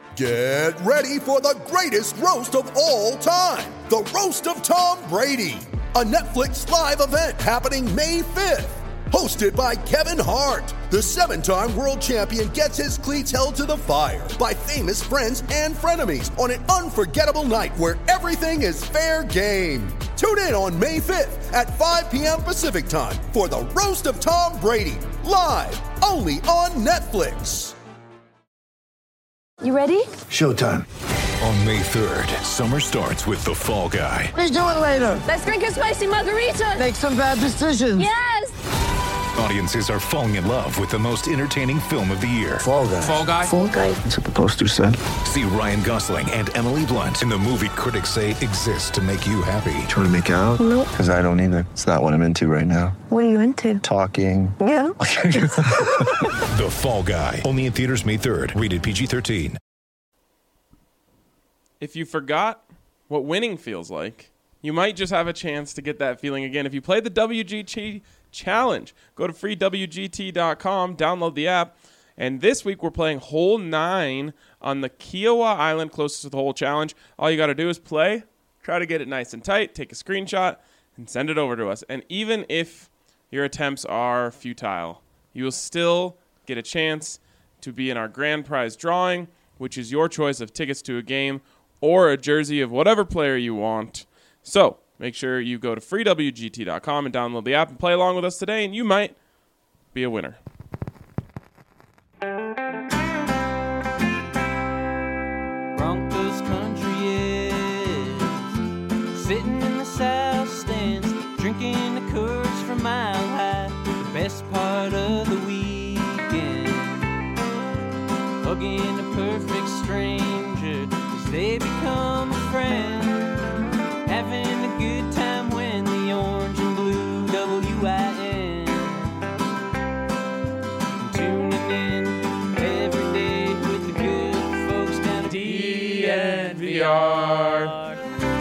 Get ready for the greatest roast of all time, the Roast of Tom Brady, a Netflix live event happening May 5th. Hosted by Kevin Hart, the 7-time world champion gets his cleats held to the fire by famous friends and frenemies on an unforgettable night where everything is fair game. Tune in on May 5th at 5 p.m. Pacific time for the Roast of Tom Brady, live only on Netflix. You ready? Showtime. On May 3rd, summer starts with The Fall Guy. Let's do it later. Let's drink a spicy margarita. Make some bad decisions. Yes! Audiences are falling in love with the most entertaining film of the year. Fall Guy. Fall Guy? Fall guy. That's what the poster said. See Ryan Gosling and Emily Blunt in the movie critics say exists to make you happy. Trying to make it out? Nope. Because I don't either. It's not what I'm into right now. What are you into? Talking. Yeah. The Fall Guy. Only in theaters May 3rd. Rated PG-13. If you forgot what winning feels like, you might just have a chance to get that feeling again. If you play the WGT Challenge, go to freewgt.com, download the app, and this week we're playing Hole 9 on the Kiowa Island closest to the Hole Challenge. All you got to do is play, try to get it nice and tight, take a screenshot, and send it over to us. And even if your attempts are futile, you will still get a chance to be in our grand prize drawing, which is your choice of tickets to a game or a jersey of whatever player you want. So make sure you go to freewgt.com and download the app and play along with us today, and you might be a winner. Broncos country is sitting in the south stands, drinking the Coors from Mile High. The best part of the weekend, hugging a perfect stranger as they become a friend, having a good time when the orange and blue WIN, tuning in every day with the good folks down at DNVR.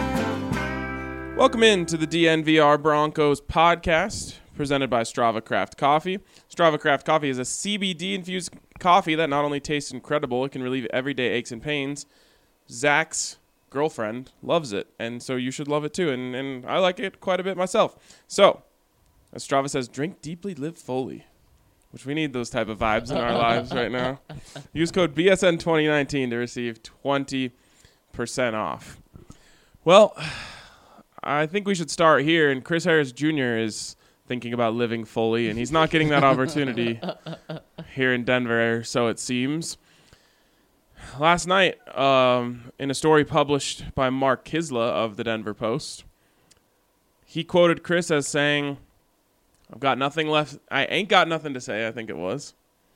Welcome in to the DNVR Broncos podcast, presented by Strava Craft Coffee. Strava Craft Coffee is a CBD-infused coffee that not only tastes incredible, it can relieve everyday aches and pains. Zach's girlfriend loves it, and so you should love it too, and I like it quite a bit myself. So, as Strava says, drink deeply, live fully, which we need those type of vibes in our lives right now. Use code BSN2019 to receive 20% off. Well, I think we should start here, and Chris Harris Jr. is thinking about living fully, and he's not getting that opportunity here in Denver, so it seems. Last night, in a story published by Mark Kisla of the Denver Post, he quoted Chris as saying, "I've got nothing left. I ain't got nothing to say," I think it was.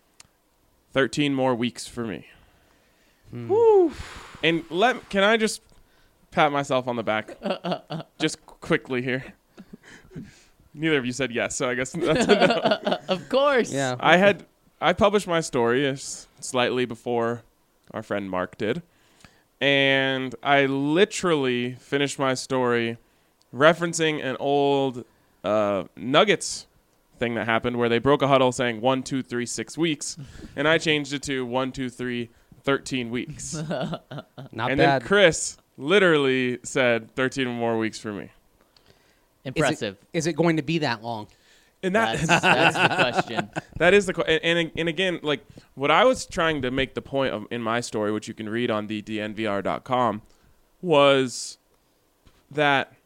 13 more weeks for me. Woo. And can I just pat myself on the back just quickly here? Neither of you said yes, so I guess that's a no. Of course. Yeah. I published my story slightly before our friend Mark did, and I literally finished my story referencing an old Nuggets thing that happened where they broke a huddle saying 1, 2, 3, 6 weeks, and I changed it to 1, 2, 3, 13 weeks. Not and bad. then Chris literally said 13 more weeks for me. Impressive. Is it going to be that long? And that That's the question. That is the and again, like what I was trying to make the point of in my story, which you can read on the DNVR.com, was that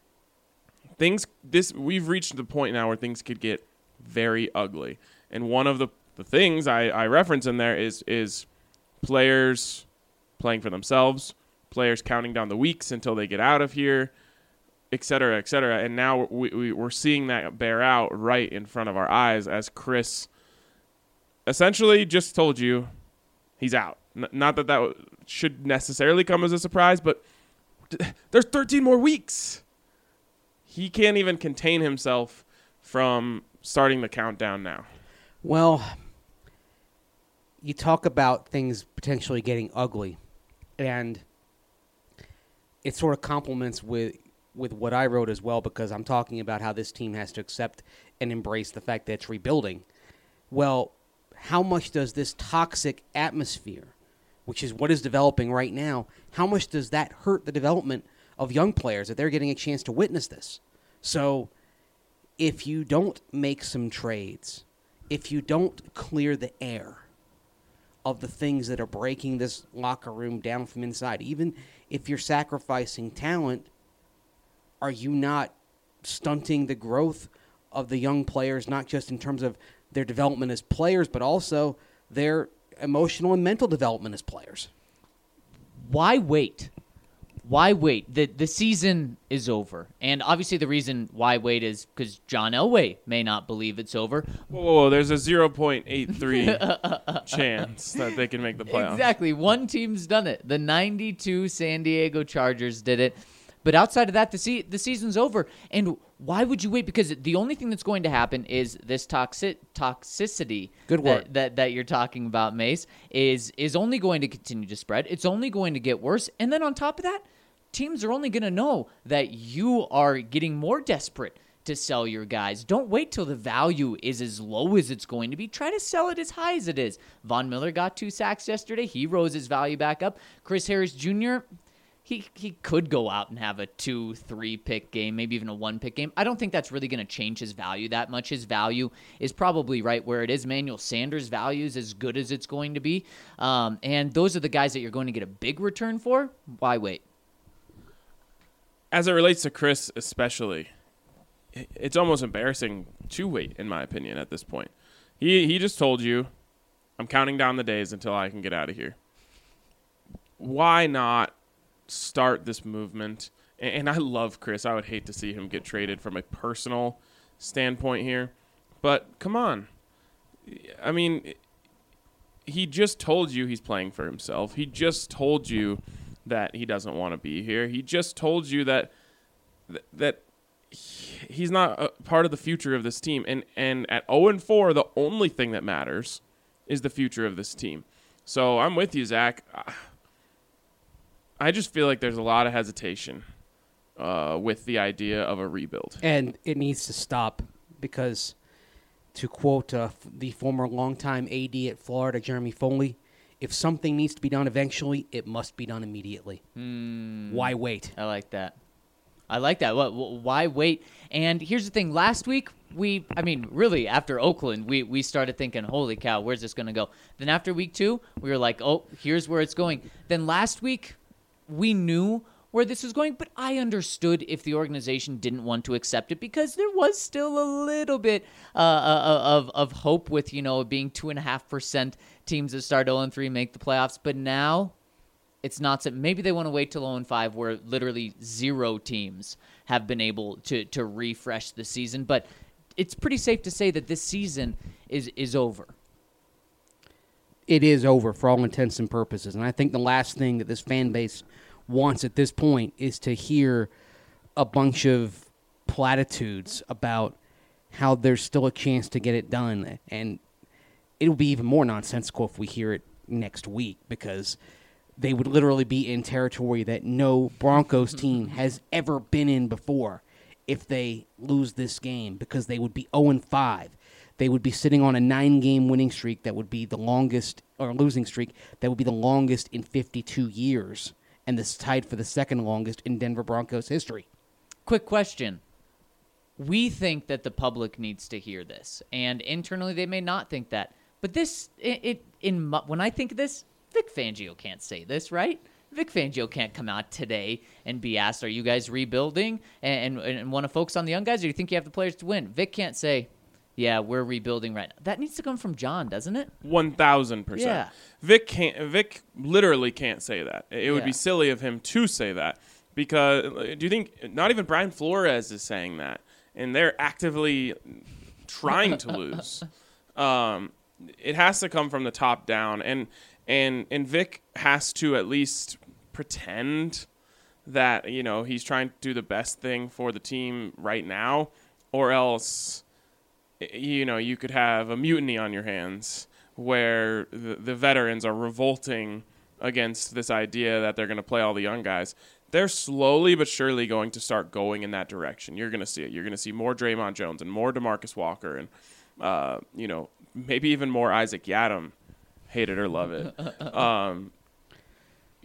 we've reached the point now where things could get very ugly. And one of the things I reference in there is players playing for themselves, players counting down the weeks until they get out of here, et cetera, et cetera. And now we're seeing that bear out right in front of our eyes as Chris essentially just told you he's out. Not that should necessarily come as a surprise, but there's 13 more weeks. He can't even contain himself from starting the countdown now. Well, you talk about things potentially getting ugly, and it sort of complements with what I wrote as well, because I'm talking about how this team has to accept and embrace the fact that it's rebuilding. Well, how much does this toxic atmosphere which is what is developing right now, how much does that hurt the development of young players that they're getting a chance to witness this? So if you don't make some trades, if you don't clear the air of the things that are breaking this locker room down from inside, even if you're sacrificing talent, are you not stunting the growth of the young players, not just in terms of their development as players, but also their emotional and mental development as players? Why wait? Why wait? The season is over. And obviously the reason why wait is because John Elway may not believe it's over. Whoa, there's a 0.83 chance that they can make the playoffs. Exactly. One team's done it. The 92 San Diego Chargers did it. But outside of that, the season's over. And why would you wait? Because the only thing that's going to happen is this toxicity Good word. that you're talking about, Mace, is only going to continue to spread. It's only going to get worse. And then on top of that, teams are only going to know that you are getting more desperate to sell your guys. Don't wait till the value is as low as it's going to be. Try to sell it as high as it is. Von Miller got 2 sacks yesterday. He rose his value back up. Chris Harris Jr., He could go out and have a 2-3 pick game, maybe even a 1 pick game. I don't think that's really going to change his value that much. His value is probably right where it is. Emmanuel Sanders' value is as good as it's going to be. And those are the guys that you're going to get a big return for. Why wait? As it relates to Chris especially, it's almost embarrassing to wait, in my opinion, at this point. He just told you, I'm counting down the days until I can get out of here. Why not start this movement? And I love Chris. I would hate to see him get traded from a personal standpoint here. But come on. I mean, he just told you he's playing for himself. He just told you that he doesn't want to be here. He just told you that he's not a part of the future of this team. And at 0-4, the only thing that matters is the future of this team. So I'm with you, Zach. I just feel like there's a lot of hesitation with the idea of a rebuild. And it needs to stop because, to quote the former longtime AD at Florida, Jeremy Foley, if something needs to be done eventually, it must be done immediately. Why wait? I like that. Why wait? And here's the thing. Last week, really, after Oakland, we started thinking, holy cow, where's this going to go? Then after week 2, we were like, oh, here's where it's going. Then last week, we knew where this was going, but I understood if the organization didn't want to accept it because there was still a little bit of hope with, being 2.5% teams that start 0-3 make the playoffs. But now it's not. Maybe they want to wait till 0-5 where literally 0 teams have been able to refresh the season. But it's pretty safe to say that this season is over. It is over for all intents and purposes. And I think the last thing that this fan base wants at this point is to hear a bunch of platitudes about how there's still a chance to get it done. And it'll be even more nonsensical if we hear it next week because they would literally be in territory that no Broncos team has ever been in before if they lose this game because they would be 0-5. They would be sitting on a 9-game winning streak that would be the longest, or losing streak that would be the longest in 52 years, and this tied for the second longest in Denver Broncos history. Quick question. We think that the public needs to hear this, and internally they may not think that. But when I think of this, Vic Fangio can't say this, right? Vic Fangio can't come out today and be asked, are you guys rebuilding and want to focus on the young guys, or do you think you have the players to win? Vic can't say, yeah, we're rebuilding right now. That needs to come from John, doesn't it? 1,000%. Yeah. Vic literally can't say that. It would be silly of him to say that because do you think not even Brian Flores is saying that, and they're actively trying to lose? It has to come from the top down, and Vic has to at least pretend that he's trying to do the best thing for the team right now, or else you could have a mutiny on your hands where the veterans are revolting against this idea that they're going to play all the young guys. They're slowly but surely going to start going in that direction. You're going to see it. You're going to see more Draymond Jones and more DeMarcus Walker and, maybe even more Isaac Yiadom. Hate it or love it.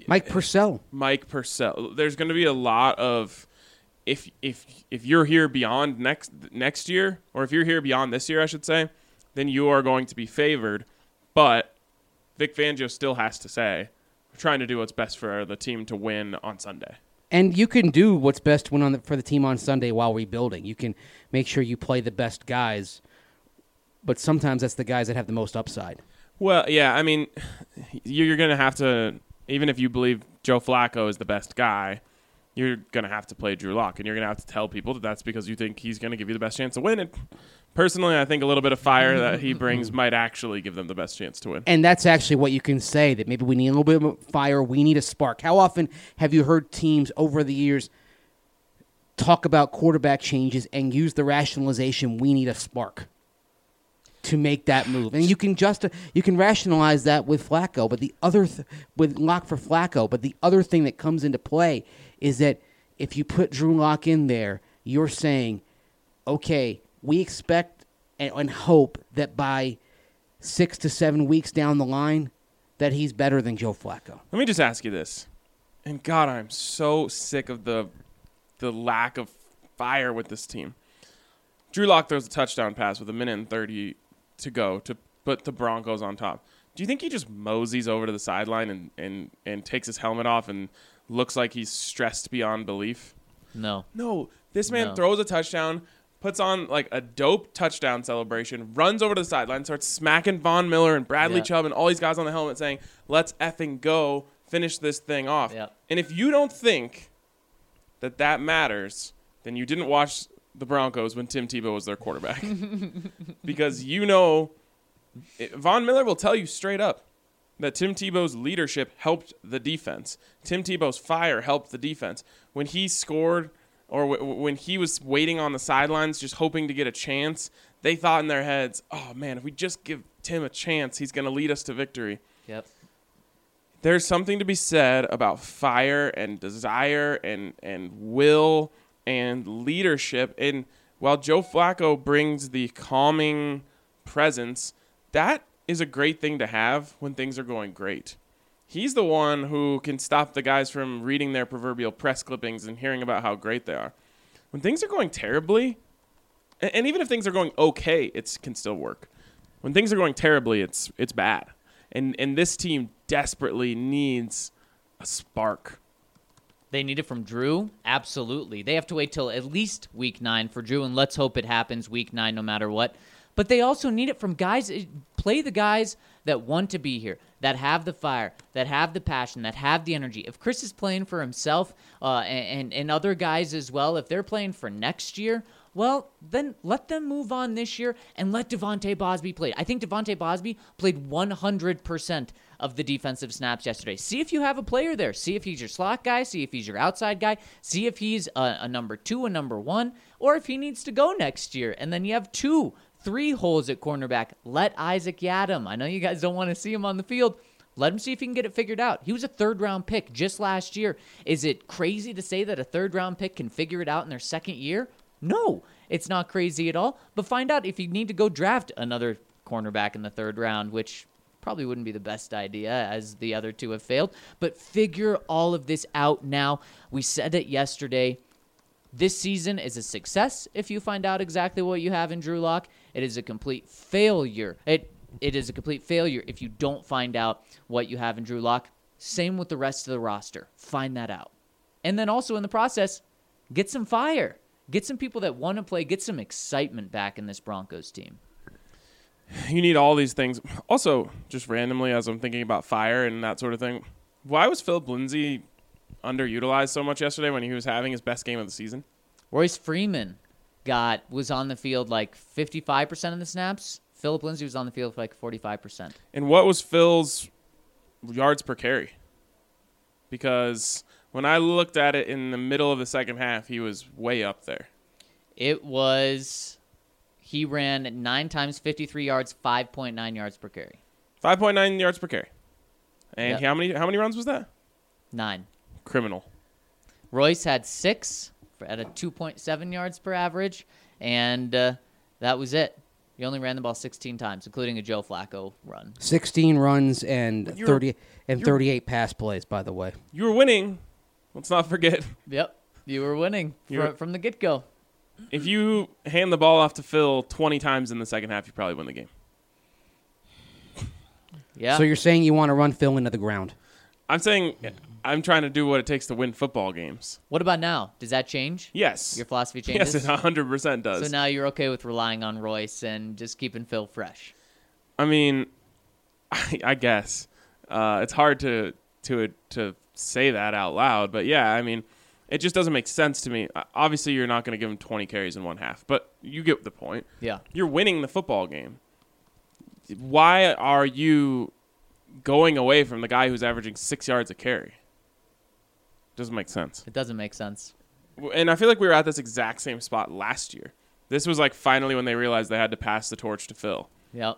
Mike Purcell. Mike Purcell. There's going to be a lot of if you're here beyond next year, or if you're here beyond this year, I should say, then you are going to be favored. But Vic Fangio still has to say, we're trying to do what's best for the team to win on Sunday. And you can do what's best to win for the team on Sunday while rebuilding. You can make sure you play the best guys, but sometimes that's the guys that have the most upside. Well, yeah, I mean, you're going to have to, even if you believe Joe Flacco is the best guy, you're going to have to play Drew Lock, and you're going to have to tell people that that's because you think he's going to give you the best chance to win. And personally, I think a little bit of fire that he brings might actually give them the best chance to win. And that's actually what you can say, that maybe we need a little bit of fire, we need a spark. How often have you heard teams over the years talk about quarterback changes and use the rationalization, we need a spark to make that move? And you can rationalize that with Flacco, but the other with Lock for Flacco, but the other thing that comes into play is that if you put Drew Lock in there, you're saying, okay, we expect and hope that by 6 to 7 weeks down the line that he's better than Joe Flacco. Let me just ask you this. And God, I'm so sick of the lack of fire with this team. Drew Lock throws a touchdown pass with 1:30 to go to put the Broncos on top. Do you think he just moseys over to the sideline and takes his helmet off and looks like he's stressed beyond belief? No. No. This man throws a touchdown, puts on like a dope touchdown celebration, runs over to the sideline, starts smacking Von Miller and Bradley Chubb and all these guys on the helmet saying, let's effing go, finish this thing off. Yep. And if you don't think that matters, then you didn't watch the Broncos when Tim Tebow was their quarterback. Because Von Miller will tell you straight up that Tim Tebow's leadership helped the defense. Tim Tebow's fire helped the defense. When he scored or when he was waiting on the sidelines just hoping to get a chance, they thought in their heads, oh, man, if we just give Tim a chance, he's going to lead us to victory. Yep. There's something to be said about fire and desire and will and leadership. And while Joe Flacco brings the calming presence, that is a great thing to have when things are going great. He's the one who can stop the guys from reading their proverbial press clippings and hearing about how great they are. When things are going terribly, and even if things are going okay, it can still work. When things are going terribly, it's bad. And this team desperately needs a spark. They need it from Drew? Absolutely. They have to wait till at least week 9 for Drew, and let's hope it happens week 9 no matter what. But they also need it from guys. Play the guys that want to be here, that have the fire, that have the passion, that have the energy. If Chris is playing for himself and other guys as well, if they're playing for next year, well, then let them move on this year and let Devontae Bosby play. I think Devontae Bosby played 100% of the defensive snaps yesterday. See if you have a player there. See if he's your slot guy. See if he's your outside guy. See if he's a number 2, a number 1, or if he needs to go next year. And then you have 2-3 holes at cornerback. Let Isaac Yiadom. I know you guys don't want to see him on the field. Let him see if he can get it figured out. He was a third-round pick just last year. Is it crazy to say that a third-round pick can figure it out in their second year? No, it's not crazy at all. But find out if you need to go draft another cornerback in the third round, which probably wouldn't be the best idea as the other two have failed. But figure all of this out now. We said it yesterday. This season is a success if you find out exactly what you have in Drew Lock. It is a complete failure. It is a complete failure if you don't find out what you have in Drew Lock. Same with the rest of the roster. Find that out. And then also in the process, get some fire. Get some people that want to play. Get some excitement back in this Broncos team. You need all these things. Also, just randomly as I'm thinking about fire and that sort of thing, why was Philip Lindsay underutilized so much yesterday when he was having his best game of the season? Royce Freeman was on the field like 55% of the snaps. Philip Lindsay was on the field for like 45%. And what was Phil's yards per carry? Because when I looked at it in the middle of the second half, he was way up there. He ran 9 times 53 yards, 5.9 yards per carry. 5.9 yards per carry. And Yep. how many runs was that? 9. Criminal. Royce had 6 at a 2.7 yards per average, and that was it. He only ran the ball 16 times, including a Joe Flacco run. 16 runs and 38 pass plays, by the way. You were winning. Let's not forget. Yep, you were winning from the get-go. If you hand the ball off to Phil 20 times in the second half, you probably win the game. Yeah. So you're saying you want to run Phil into the ground? I'm saying I'm trying to do what it takes to win football games. What about now? Does that change? Yes. Your philosophy changes? Yes, it 100% does. So now you're okay with relying on Royce and just keeping Phil fresh? I mean, I guess. It's hard to say that out loud, but yeah, I mean, it just doesn't make sense to me. Obviously, you're not going to give him 20 carries in one half, but you get the point. Yeah. You're winning the football game. Why are you going away from the guy who's averaging 6 yards a carry? Doesn't make sense. It doesn't make sense. And I feel like we were at this exact same spot last year. This was like finally when they realized they had to pass the torch to Phil. Yep.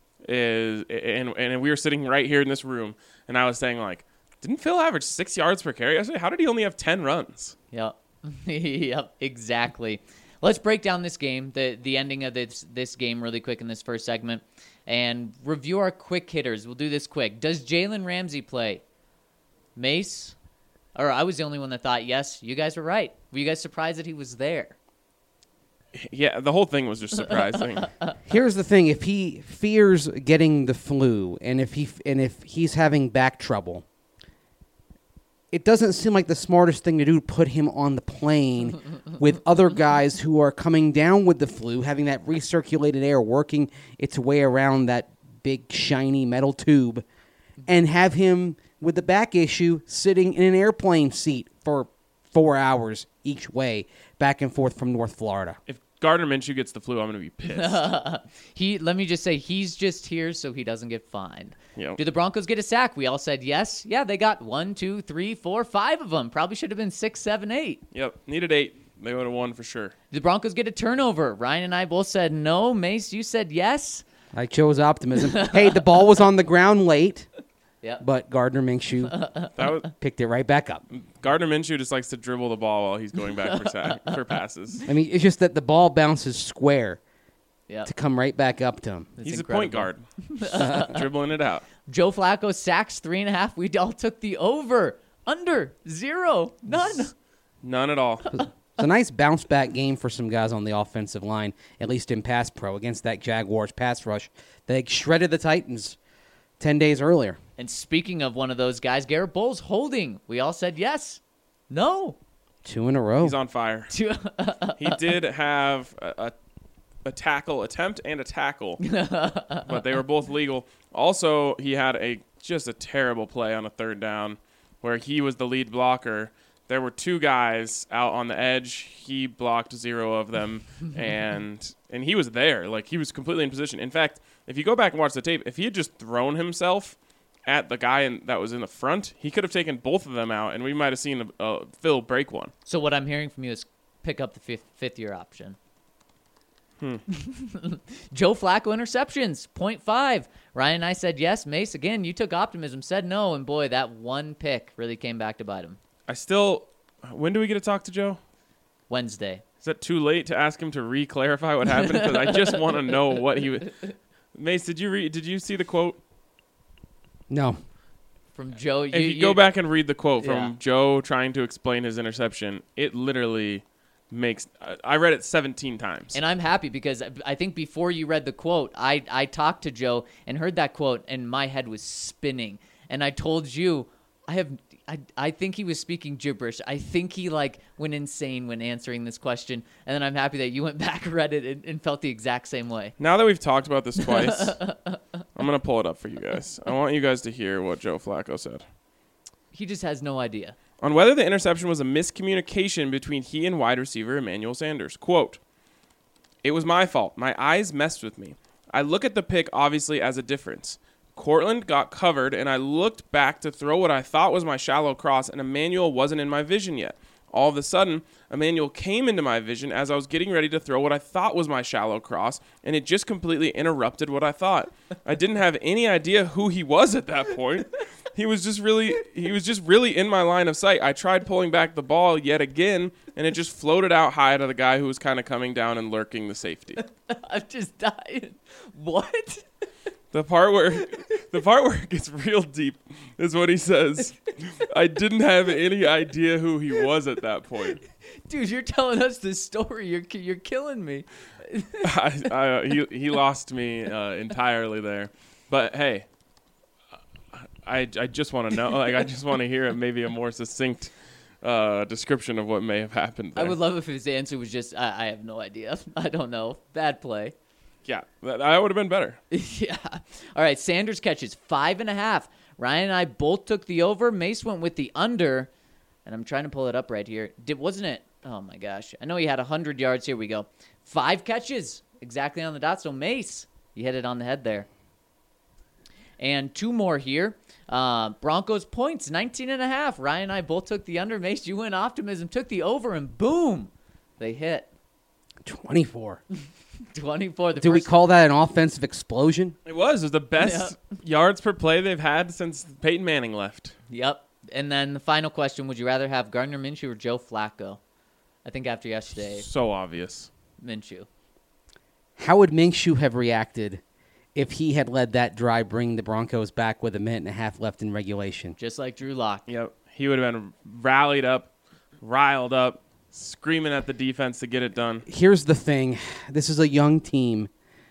And we were sitting right here in this room, and I was saying, like, didn't Phil average 6 yards per carry? I said, how did he only have 10 runs? Yep. Yep, exactly. Let's break down this game, the ending of this game really quick in this first segment, and review our quick hitters. We'll do this quick. Does Jalen Ramsey play? Mace? Or I was the only one that thought yes. You guys were right. Were you guys surprised that he was there? Yeah, the whole thing was just surprising. Here's the thing: if he fears getting the flu, and if he's having back trouble, it doesn't seem like the smartest thing to do to put him on the plane with other guys who are coming down with the flu, having that recirculated air working its way around that big shiny metal tube, and have him with the back issue sitting in an airplane seat for 4 hours each way, back and forth from North Florida. If Gardner Minshew gets the flu, I'm going to be pissed. Let me just say, he's just here so he doesn't get fined. Yep. Do the Broncos get a sack? We all said yes. Yeah, they got 1, 2, 3, 4, 5 of them. Probably should have been 6, 7, 8. Yep, needed 8. They would have won for sure. Did the Broncos get a turnover? Ryan and I both said no. Mace, you said yes. I chose optimism. Hey, the ball was on the ground late. Yep. But Gardner Minshew picked it right back up. Gardner Minshew just likes to dribble the ball while he's going back for passes. I mean, it's just that the ball bounces square Yep. to come right back up to him. He's a point guard. Dribbling it out. Joe Flacco sacks 3.5. We all took the over. Under. 0. None. None at all. It's a nice bounce back game for some guys on the offensive line, at least in pass pro, against that Jaguars pass rush. They shredded the Titans 10 days earlier. And speaking of one of those guys, Garrett Bowles holding. We all said yes. No. 2 in a row. He's on fire. He did have a tackle attempt and a tackle, but they were both legal. Also, he had just a terrible play on a third down where he was the lead blocker. There were 2 guys out on the edge. He blocked 0 of them, and he was there. Like, he was completely in position. In fact, if you go back and watch the tape, if he had just thrown himself at the guy that was in the front, he could have taken both of them out, and we might have seen Phil break one. So what I'm hearing from you is pick up the fifth year option. Joe Flacco interceptions, 0.5. Ryan and I said yes. Mace, again, you took optimism, said no, and boy, that one pick really came back to bite him. When do we get to talk to Joe? Wednesday. Is that too late to ask him to re-clarify what happened? Because I just want to know what he would. Mace, did you see the quote? No. From Joe. If you go back and read the quote from Joe trying to explain his interception, it literally makes. I read it 17 times. And I'm happy because I think before you read the quote, I talked to Joe and heard that quote, and my head was spinning. And I told you, I think he was speaking gibberish. I think he went insane when answering this question. And then I'm happy that you went back, read it, and felt the exact same way. Now that we've talked about this twice, I'm going to pull it up for you guys. I want you guys to hear what Joe Flacco said. He just has no idea. On whether the interception was a miscommunication between he and wide receiver Emmanuel Sanders. Quote, "It was my fault. My eyes messed with me. I look at the pick obviously as a difference. Cortland got covered, and I looked back to throw what I thought was my shallow cross, and Emmanuel wasn't in my vision yet. All of a sudden, Emmanuel came into my vision as I was getting ready to throw what I thought was my shallow cross, and it just completely interrupted what I thought. I didn't have any idea who he was at that point. He was just really in my line of sight. I tried pulling back the ball yet again, and it just floated out high to the guy who was kind of coming down and lurking the safety. I'm just dying. What? The part where it gets real deep is when he says, "I didn't have any idea who he was at that point." Dude, you're telling us this story. You're killing me. He lost me entirely there. But hey, I just want to know. Like, I just want to hear maybe a more succinct description of what may have happened there. I would love if his answer was just, I have no idea. I don't know. Bad play. Yeah, that would have been better. Yeah. All right, Sanders catches 5.5. Ryan and I both took the over. Mace went with the under, and I'm trying to pull it up right here. Wasn't it? Oh, my gosh. I know he had 100 yards. Here we go. 5 catches, exactly on the dot. So, Mace, you hit it on the head there. And 2 more here. Broncos points, 19.5. Ryan and I both took the under. Mace, you went optimism, took the over, and boom, they hit. 24. 24. Do we call that an offensive explosion? It was the best yards per play they've had since Peyton Manning left. Yep. And then the final question, would you rather have Gardner Minshew or Joe Flacco? I think after yesterday, So obvious. Minshew. How would Minshew have reacted if he had led that drive, bringing the Broncos back with 1.5 minutes left in regulation? Just like Drew Lock. Yep. He would have been rallied up, riled up, screaming at the defense to get it done. Here's the thing. This is a young team,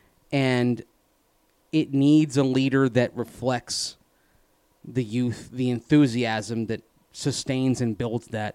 and it needs a leader that reflects the youth, the enthusiasm that sustains and builds that.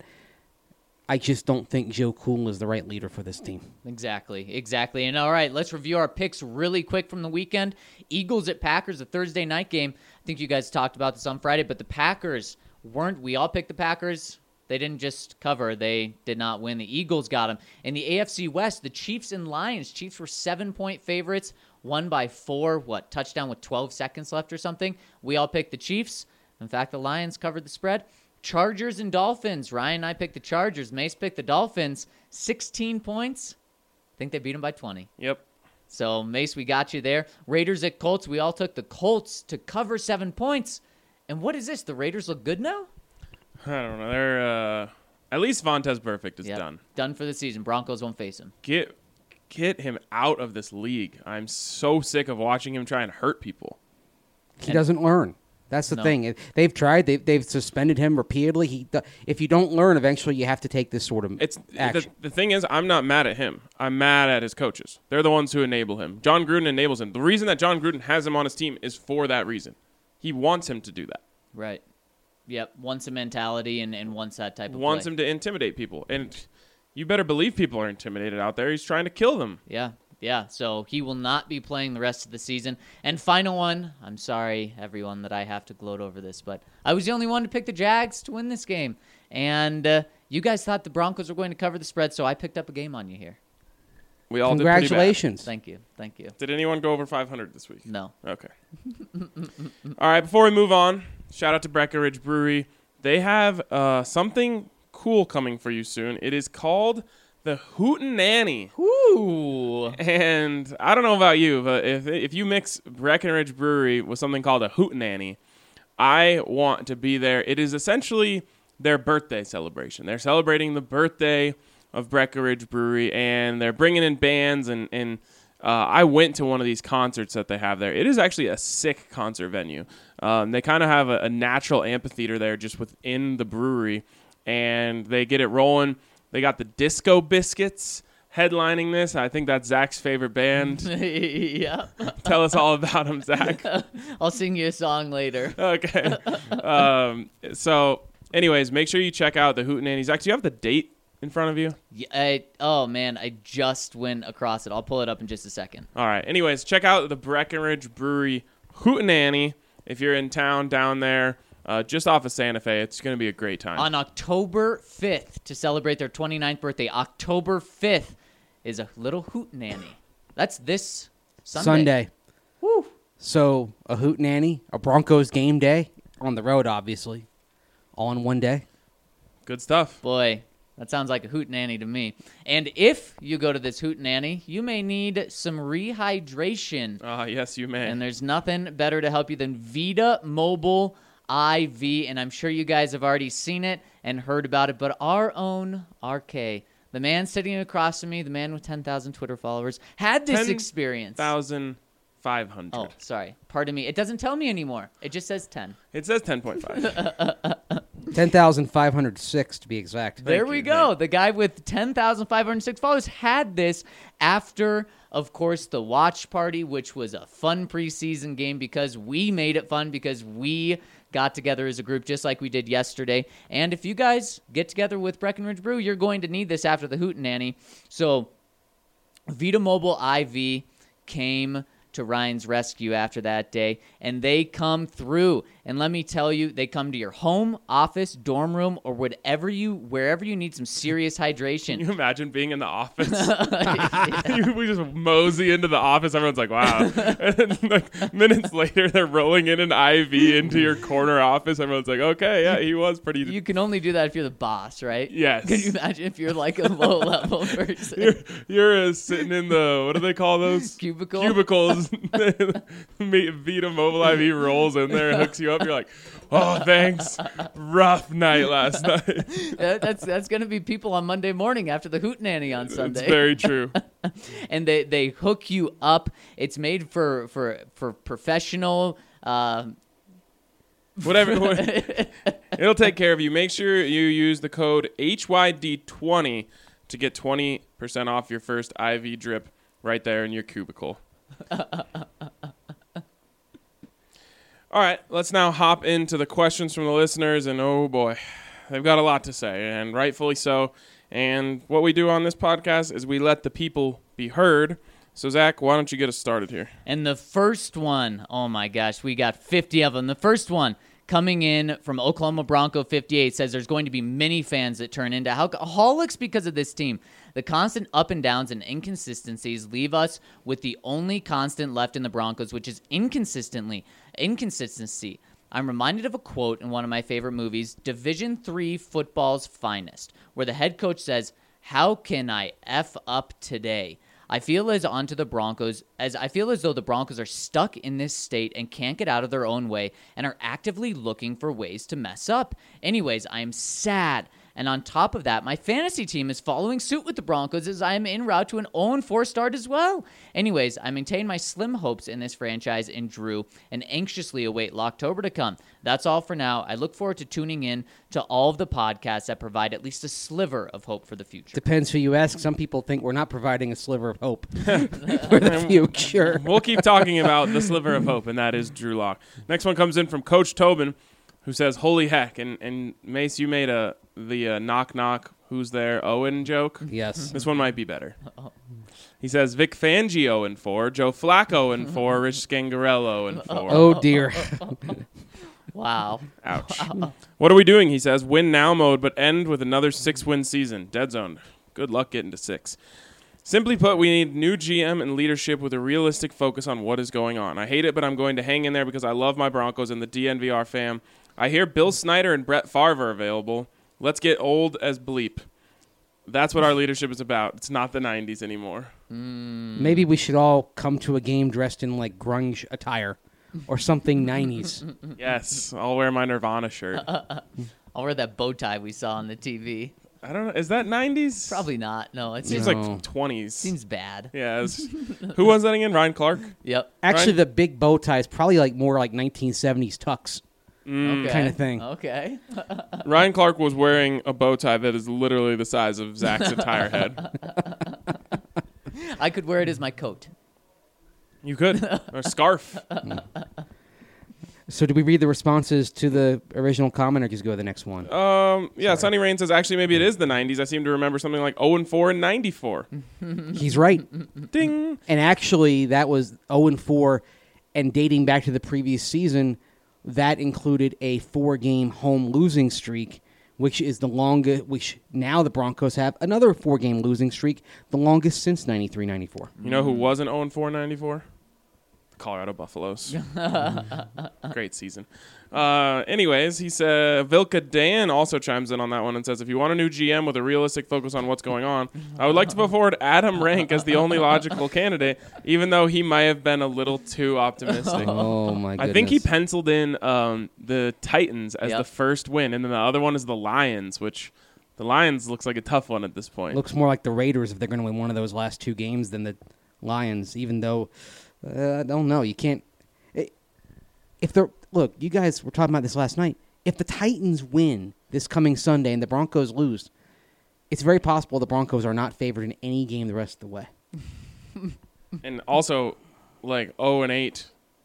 I just don't think Joe Cool is the right leader for this team. Exactly. And all right, let's review our picks really quick from the weekend. Eagles at Packers, a Thursday night game. I think you guys talked about this on Friday, but the Packers we all picked the Packers. They didn't just cover. They did not win. The Eagles got them. In the AFC West, the Chiefs and Lions. Chiefs were 7-point favorites, won by 4, touchdown with 12 seconds left or something. We all picked the Chiefs. In fact, the Lions covered the spread. Chargers and Dolphins. Ryan and I picked the Chargers. Mace picked the Dolphins. 16 points. I think they beat them by 20. Yep. So, Mace, we got you there. Raiders at Colts. We all took the Colts to cover 7 points. And what is this? The Raiders look good now? I don't know. They're at least Vontaze Burfict is done. Done for the season. Broncos won't face him. Get him out of this league. I'm so sick of watching him try and hurt people. He doesn't learn. That's the thing. They've tried. They've suspended him repeatedly. If you don't learn, eventually you have to take this sort of action. The thing is, I'm not mad at him. I'm mad at his coaches. They're the ones who enable him. John Gruden enables him. The reason that John Gruden has him on his team is for that reason. He wants him to do that. Right. Yep. Wants a mentality and wants that type of Wants play. him to intimidate people. And you better believe people are intimidated out there. He's trying to kill them. Yeah, so he will not be playing the rest of the season. And final one, I'm sorry, everyone, that I have to gloat over this, but I was the only one to pick the Jags to win this game. And you guys thought the Broncos were going to cover the spread, so I picked up a game on you here. We all Congratulations. did pretty Thank you. bad. Did anyone go over 500 this week? No. Okay. All right, before we move on, shout out to Breckenridge Brewery. They have something cool coming for you soon. It is called the Hootenanny. Ooh. And I don't know about you, but if you mix Breckenridge Brewery with something called a Hootenanny, I want to be there. It is essentially their birthday celebration. They're celebrating the birthday of Breckenridge Brewery, and they're bringing in bands, and I went to one of these concerts that they have there. It is actually a sick concert venue. They kind of have a natural amphitheater there just within the brewery, and they get it rolling. They got the Disco Biscuits headlining this. I think that's Zach's favorite band. Yeah. Tell us all about them, Zach. I'll sing you a song later. Okay. So, anyways, make sure you check out the Hootenanny. Zach, do you have the date in front of you? Yeah, I just went across it. I'll pull it up in just a second. All right. Anyways, check out the Breckenridge Brewery Hootenanny if you're in town down there. Just off of Santa Fe. It's going to be a great time. On October 5th, to celebrate their 29th birthday, October 5th is a little Hootenanny. That's this Sunday. Woo. So a Hootenanny, a Broncos game day, on the road, obviously, all in one day. Good stuff. Boy, that sounds like a Hootenanny to me. And if you go to this Hootenanny, you may need some rehydration. Yes, you may. And there's nothing better to help you than Vita Mobile IV, and I'm sure you guys have already seen it and heard about it, but our own RK, the man sitting across from me, the man with 10,000 Twitter followers, had this experience. 10,500. Oh, sorry. Pardon me. It doesn't tell me anymore. It just says 10. It says 10.5. 10,506 to be exact. There we go. The guy with 10,506 followers had this after, of course, the watch party, which was a fun preseason game because we made it fun, because we got together as a group just like we did yesterday. And if you guys get together with Breckenridge Brew, you're going to need this after the Hootenanny. So Vita Mobile IV came to Ryan's rescue after that day, and they come through. And let me tell you, they come to your home, office, dorm room, or wherever you need some serious hydration. Can you imagine being in the office? We just mosey into the office. Everyone's like, wow. And then, like, minutes later, they're rolling in an IV into your corner office. Everyone's like, okay, yeah, he was pretty. You can only do that if you're the boss, right? Yes. Can you imagine if you're like a low-level person? You're sitting in the, what do they call those? Cubicles. Vita Mobile IV rolls in there and hooks you up. You're like, oh, thanks. Rough night last night. That's going to be people on Monday morning after the Hootenanny on Sunday. It's very true. And they hook you up. It's made for professional. Whatever. It'll take care of you. Make sure you use the code HYD20 to get 20% off your first IV drip right there in your cubicle. All right, let's now hop into the questions from the listeners, and oh boy, they've got a lot to say, and rightfully so. And what we do on this podcast is we let the people be heard. So, Zach, why don't you get us started here? And the first one, oh my gosh, we got 50 of them. The first one coming in from Oklahoma Bronco 58 says there's going to be many fans that turn into alcoholics because of this team. The constant up and downs and inconsistencies leave us with the only constant left in the Broncos, which is inconsistency. I'm reminded of a quote in one of my favorite movies, Division III Football's Finest, where the head coach says, "How can I F up today?" I feel as though the Broncos are stuck in this state and can't get out of their own way and are actively looking for ways to mess up. Anyways, I am sad. And on top of that, my fantasy team is following suit with the Broncos as I am en route to an 0-4 start as well. Anyways, I maintain my slim hopes in this franchise in Drew and anxiously await Locktober to come. That's all for now. I look forward to tuning in to all of the podcasts that provide at least a sliver of hope for the future. Depends who you ask. Some people think we're not providing a sliver of hope for the future. We'll keep talking about the sliver of hope, and that is Drew Lock. Next one comes in from Coach Tobin, who says, holy heck. And Mace, you made the knock, who's there, Owen joke? Yes. This one might be better. He says, Vic Fangio 0-4, Joe Flacco 0-4, Rich Scangarello 0-4. Oh, dear. Wow. Ouch. Wow. What are we doing, he says. Win now mode, but end with another 6-win season. Dead zone. Good luck getting to 6. Simply put, we need new GM and leadership with a realistic focus on what is going on. I hate it, but I'm going to hang in there because I love my Broncos and the DNVR fam. I hear Bill Snyder and Brett Favre are available. Let's get old as bleep. That's what our leadership is about. It's not the 90s anymore. Maybe we should all come to a game dressed in like grunge attire or something 90s. Yes, I'll wear my Nirvana shirt. I'll wear that bow tie we saw on the TV. I don't know. Is that 90s? Probably not. No, it seems like 20s. Seems bad. Yeah. Who was that again? Ryan Clark? Yep. Actually, Ryan? the big bow tie is probably like more like 1970s tux. Okay. Kind of thing. Okay. Ryan Clark was wearing a bow tie that is literally the size of Zach's entire head. I could wear it as my coat. You could. Or a scarf. So did we read the responses to the original comment or just go to the next one? Yeah, Sonny Rain says, actually, maybe it is the 90s. I seem to remember something like 0-4 and 94. He's right. Ding. And actually, that was 0-4, and dating back to the previous season, that included a 4-game home losing streak, which is the longest, which now the Broncos have another 4-game losing streak, the longest since 93-94. You know who wasn't 0-4 94? Colorado Buffaloes. Great season. Anyways, he said Vilka Dan also chimes in on that one and says, if you want a new GM with a realistic focus on what's going on, I would like to put forward Adam Rank as the only logical candidate, even though he might have been a little too optimistic. Oh my goodness. I think he penciled in the Titans as the first win, and then the other one is the Lions, which the Lions looks like a tough one at this point. Looks more like the Raiders if they're going to win one of those last two games than the Lions, even though I don't know. You can't. If they're look, you guys were talking about this last night. If the Titans win this coming Sunday and the Broncos lose, it's very possible the Broncos are not favored in any game the rest of the way. And also, like 0-8,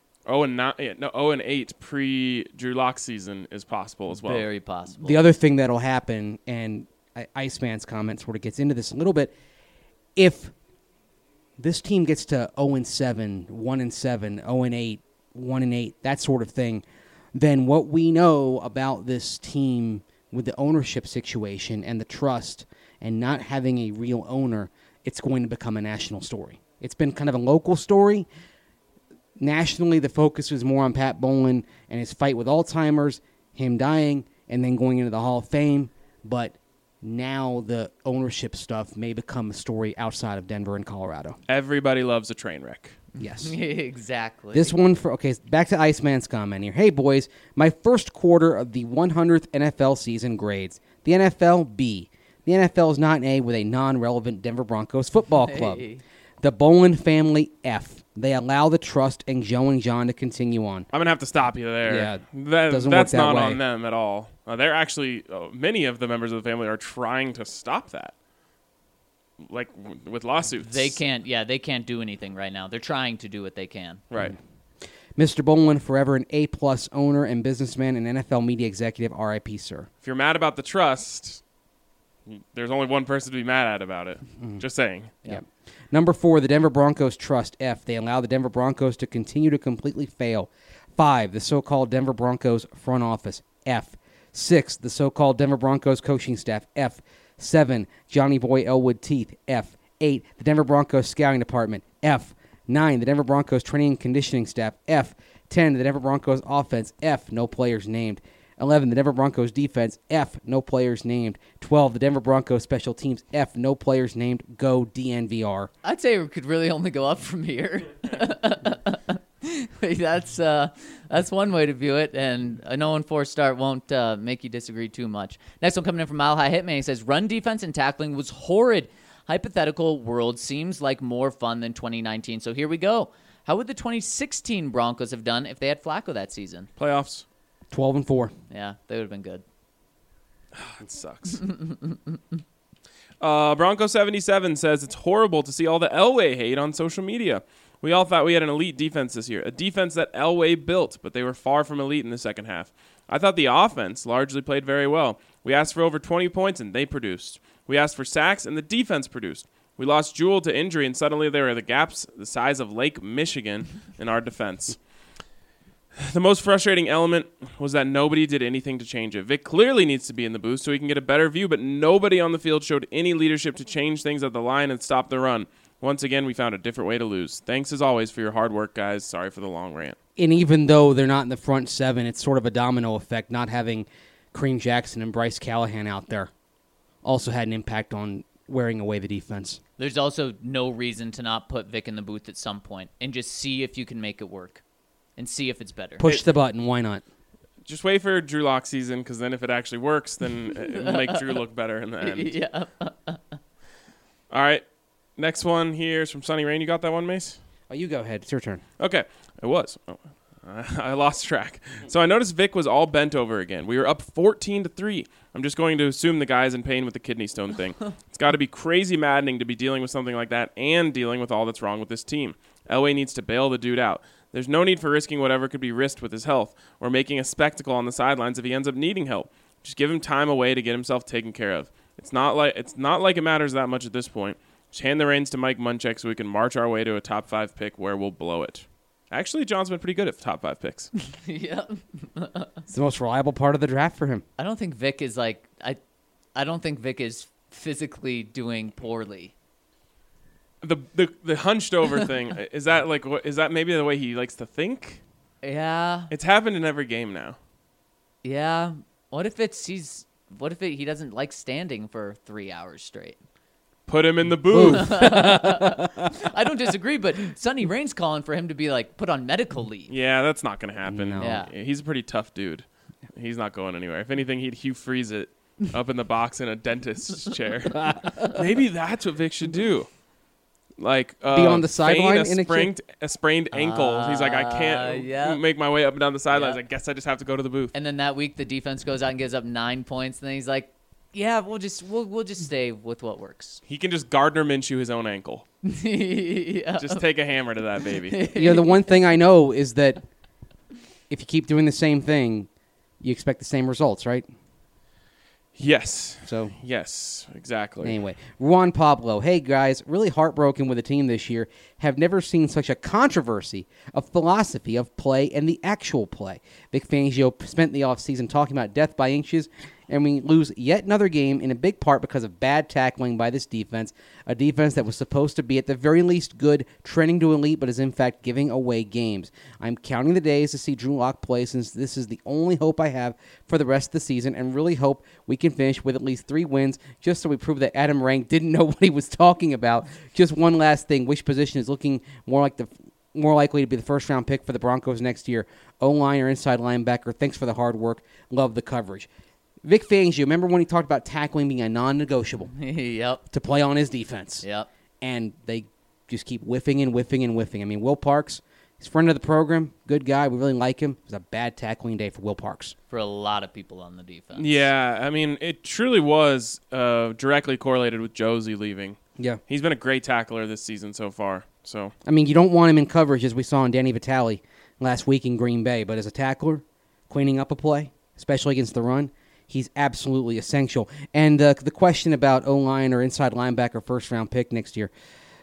0-8 pre Drew Lock season is possible as well. Very possible. The other thing that'll happen, and Iceman's comment sort of gets into this a little bit, if this team gets to 0-7, 1-7, 0-8, 1-8, that sort of thing, then what we know about this team with the ownership situation and the trust and not having a real owner, it's going to become a national story. It's been kind of a local story. Nationally, the focus was more on Pat Bowlen and his fight with Alzheimer's, him dying, and then going into the Hall of Fame. But now the ownership stuff may become a story outside of Denver and Colorado. Everybody loves a train wreck. Yes. Exactly. This one back to Iceman's comment here. Hey, boys, my first quarter of the 100th NFL season grades. The NFL, B. The NFL is not an A with a non-relevant Denver Broncos football club. Hey. The Bowlen family, F. They allow the trust and Joe and John to continue on. I'm going to have to stop you there. Yeah, that's work that not way. on them at all. They're actually, many of the members of the family are trying to stop that. Like with lawsuits. They can't do anything right now. They're trying to do what they can. Right. Mr. Bowlen, forever an A-plus owner and businessman and NFL media executive, R.I.P., sir. If you're mad about the trust, there's only one person to be mad at about it. Just saying. Yep. Number 4, the Denver Broncos trust, F. They allow the Denver Broncos to continue to completely fail. 5, the so-called Denver Broncos front office, F. 6, the so-called Denver Broncos coaching staff, F. 7, Johnny Boy Elwood Teeth, F. 8, the Denver Broncos scouting department, F. 9, the Denver Broncos training and conditioning staff, F. 10, the Denver Broncos offense, F. No players named. 11, the Denver Broncos defense, F. No players named. 12, the Denver Broncos special teams, F. No players named. Go DNVR. I'd say it could really only go up from here. That's one way to view it, and a 0-4 start won't make you disagree too much. Next one coming in from Mile High Hitman. He says, run defense and tackling was horrid. Hypothetical world seems like more fun than 2019. So here we go. How would the 2016 Broncos have done if they had Flacco that season? Playoffs. 12-4. Yeah, they would have been good. It sucks. Bronco77 says, it's horrible to see all the Elway hate on social media. We all thought we had an elite defense this year, a defense that Elway built, but they were far from elite in the second half. I thought the offense largely played very well. We asked for over 20 points, and they produced. We asked for sacks, and the defense produced. We lost Jewell to injury, and suddenly there were the gaps the size of Lake Michigan in our defense. The most frustrating element was that nobody did anything to change it. Vic clearly needs to be in the booth so he can get a better view, but nobody on the field showed any leadership to change things at the line and stop the run. Once again, we found a different way to lose. Thanks as always for your hard work, guys. Sorry for the long rant. And even though they're not in the front 7, it's sort of a domino effect. Not having Kareem Jackson and Bryce Callahan out there also had an impact on wearing away the defense. There's also no reason to not put Vic in the booth at some point and just see if you can make it work and see if it's better. Push the button. Why not? Just wait for Drew Lock season, because then if it actually works, then it'll make Drew look better in the end. Yeah. All right. Next one here is from Sunny Rain. You got that one, Mace? Oh, you go ahead. It's your turn. Okay. It was. Oh, I lost track. So I noticed Vic was all bent over again. We were up 14-3. I'm just going to assume the guy's in pain with the kidney stone thing. It's got to be crazy maddening to be dealing with something like that and dealing with all that's wrong with this team. Elway needs to bail the dude out. There's no need for risking whatever could be risked with his health or making a spectacle on the sidelines if he ends up needing help. Just give him time away to get himself taken care of. It's not like it matters that much at this point. Just hand the reins to Mike Munchak so we can march our way to a top 5 pick where we'll blow it. Actually, John's been pretty good at top 5 picks. Yeah. It's the most reliable part of the draft for him. I don't think Vic is I don't think Vic is physically doing poorly. The hunched over thing, is that like is that maybe the way he likes to think? Yeah. It's happened in every game now. Yeah. What if he doesn't like standing for 3 hours straight? Put him in the booth. I don't disagree, but Sonny Rain's calling for him to be like put on medical leave. Yeah, that's not going to happen. No. Yeah. He's a pretty tough dude. He's not going anywhere. If anything, he'd Hugh Freeze it up in the box in a dentist's chair. Maybe that's what Vic should do. Like Be on the sideline feign in a sprained ankle. He's like, I can't yeah. make my way up and down the sidelines. Yeah. I guess I just have to go to the booth. And then that week the defense goes out and gives up 9 points, and then he's like, "Yeah, we'll just stay with what works." He can just Gardner Minshew his own ankle. Yeah. Just take a hammer to that baby. The one thing I know is that if you keep doing the same thing, you expect the same results, right? Yes. So Yes, exactly. anyway, Juan Pablo. Hey guys, really heartbroken with the team this year. Have never seen such a controversy of philosophy of play and the actual play. Vic Fangio spent the offseason talking about death by inches, and we lose yet another game in a big part because of bad tackling by this defense, a defense that was supposed to be at the very least good, trending to elite, but is in fact giving away games. I'm counting the days to see Drew Lock play, since this is the only hope I have for the rest of the season, and really hope we can finish with at least 3 wins, just so we prove that Adam Rank didn't know what he was talking about. Just one last thing, which position is looking more likely to be the first-round pick for the Broncos next year? O-line or inside linebacker? Thanks for the hard work. Love the coverage. Vic Fangio, remember when he talked about tackling being a non-negotiable Yep. to play on his defense? Yep. And they just keep whiffing and whiffing and whiffing. I mean, Will Parks, he's a friend of the program, good guy. We really like him. It was a bad tackling day for Will Parks. For a lot of people on the defense. Yeah, I mean, it truly was directly correlated with Josie leaving. Yeah. He's been a great tackler this season so far. So I mean, you don't want him in coverage, as we saw in Danny Vitale last week in Green Bay, but as a tackler, cleaning up a play, especially against the run, he's absolutely essential. And the question about O-line or inside linebacker first-round pick next year,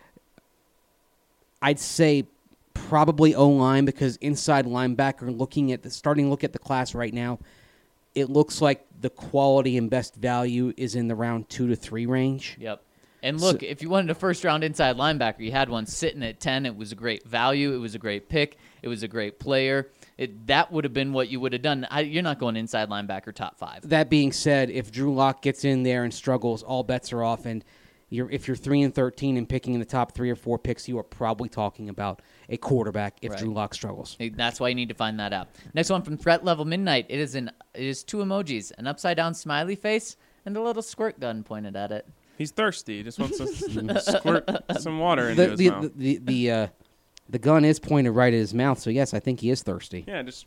I'd say probably O-line, because inside linebacker, starting to look at the class right now, it looks like the quality and best value is in the round 2 to 3 range. Yep. And look, if you wanted a first-round inside linebacker, you had one sitting at 10. It was a great value. It was a great pick. It was a great player. That would have been what you would have done. You're not going inside linebacker top 5. That being said, if Drew Lock gets in there and struggles, all bets are off. And if you're 3-13 and picking in the top 3 or 4 picks, you are probably talking about a quarterback if Right. Drew Lock struggles. That's why you need to find that out. Next one from Threat Level Midnight. It is 2 emojis, an upside-down smiley face and a little squirt gun pointed at it. he's thirsty. He just wants to squirt some water into his mouth. The gun is pointed right at his mouth, so yes, I think he is thirsty. Yeah, just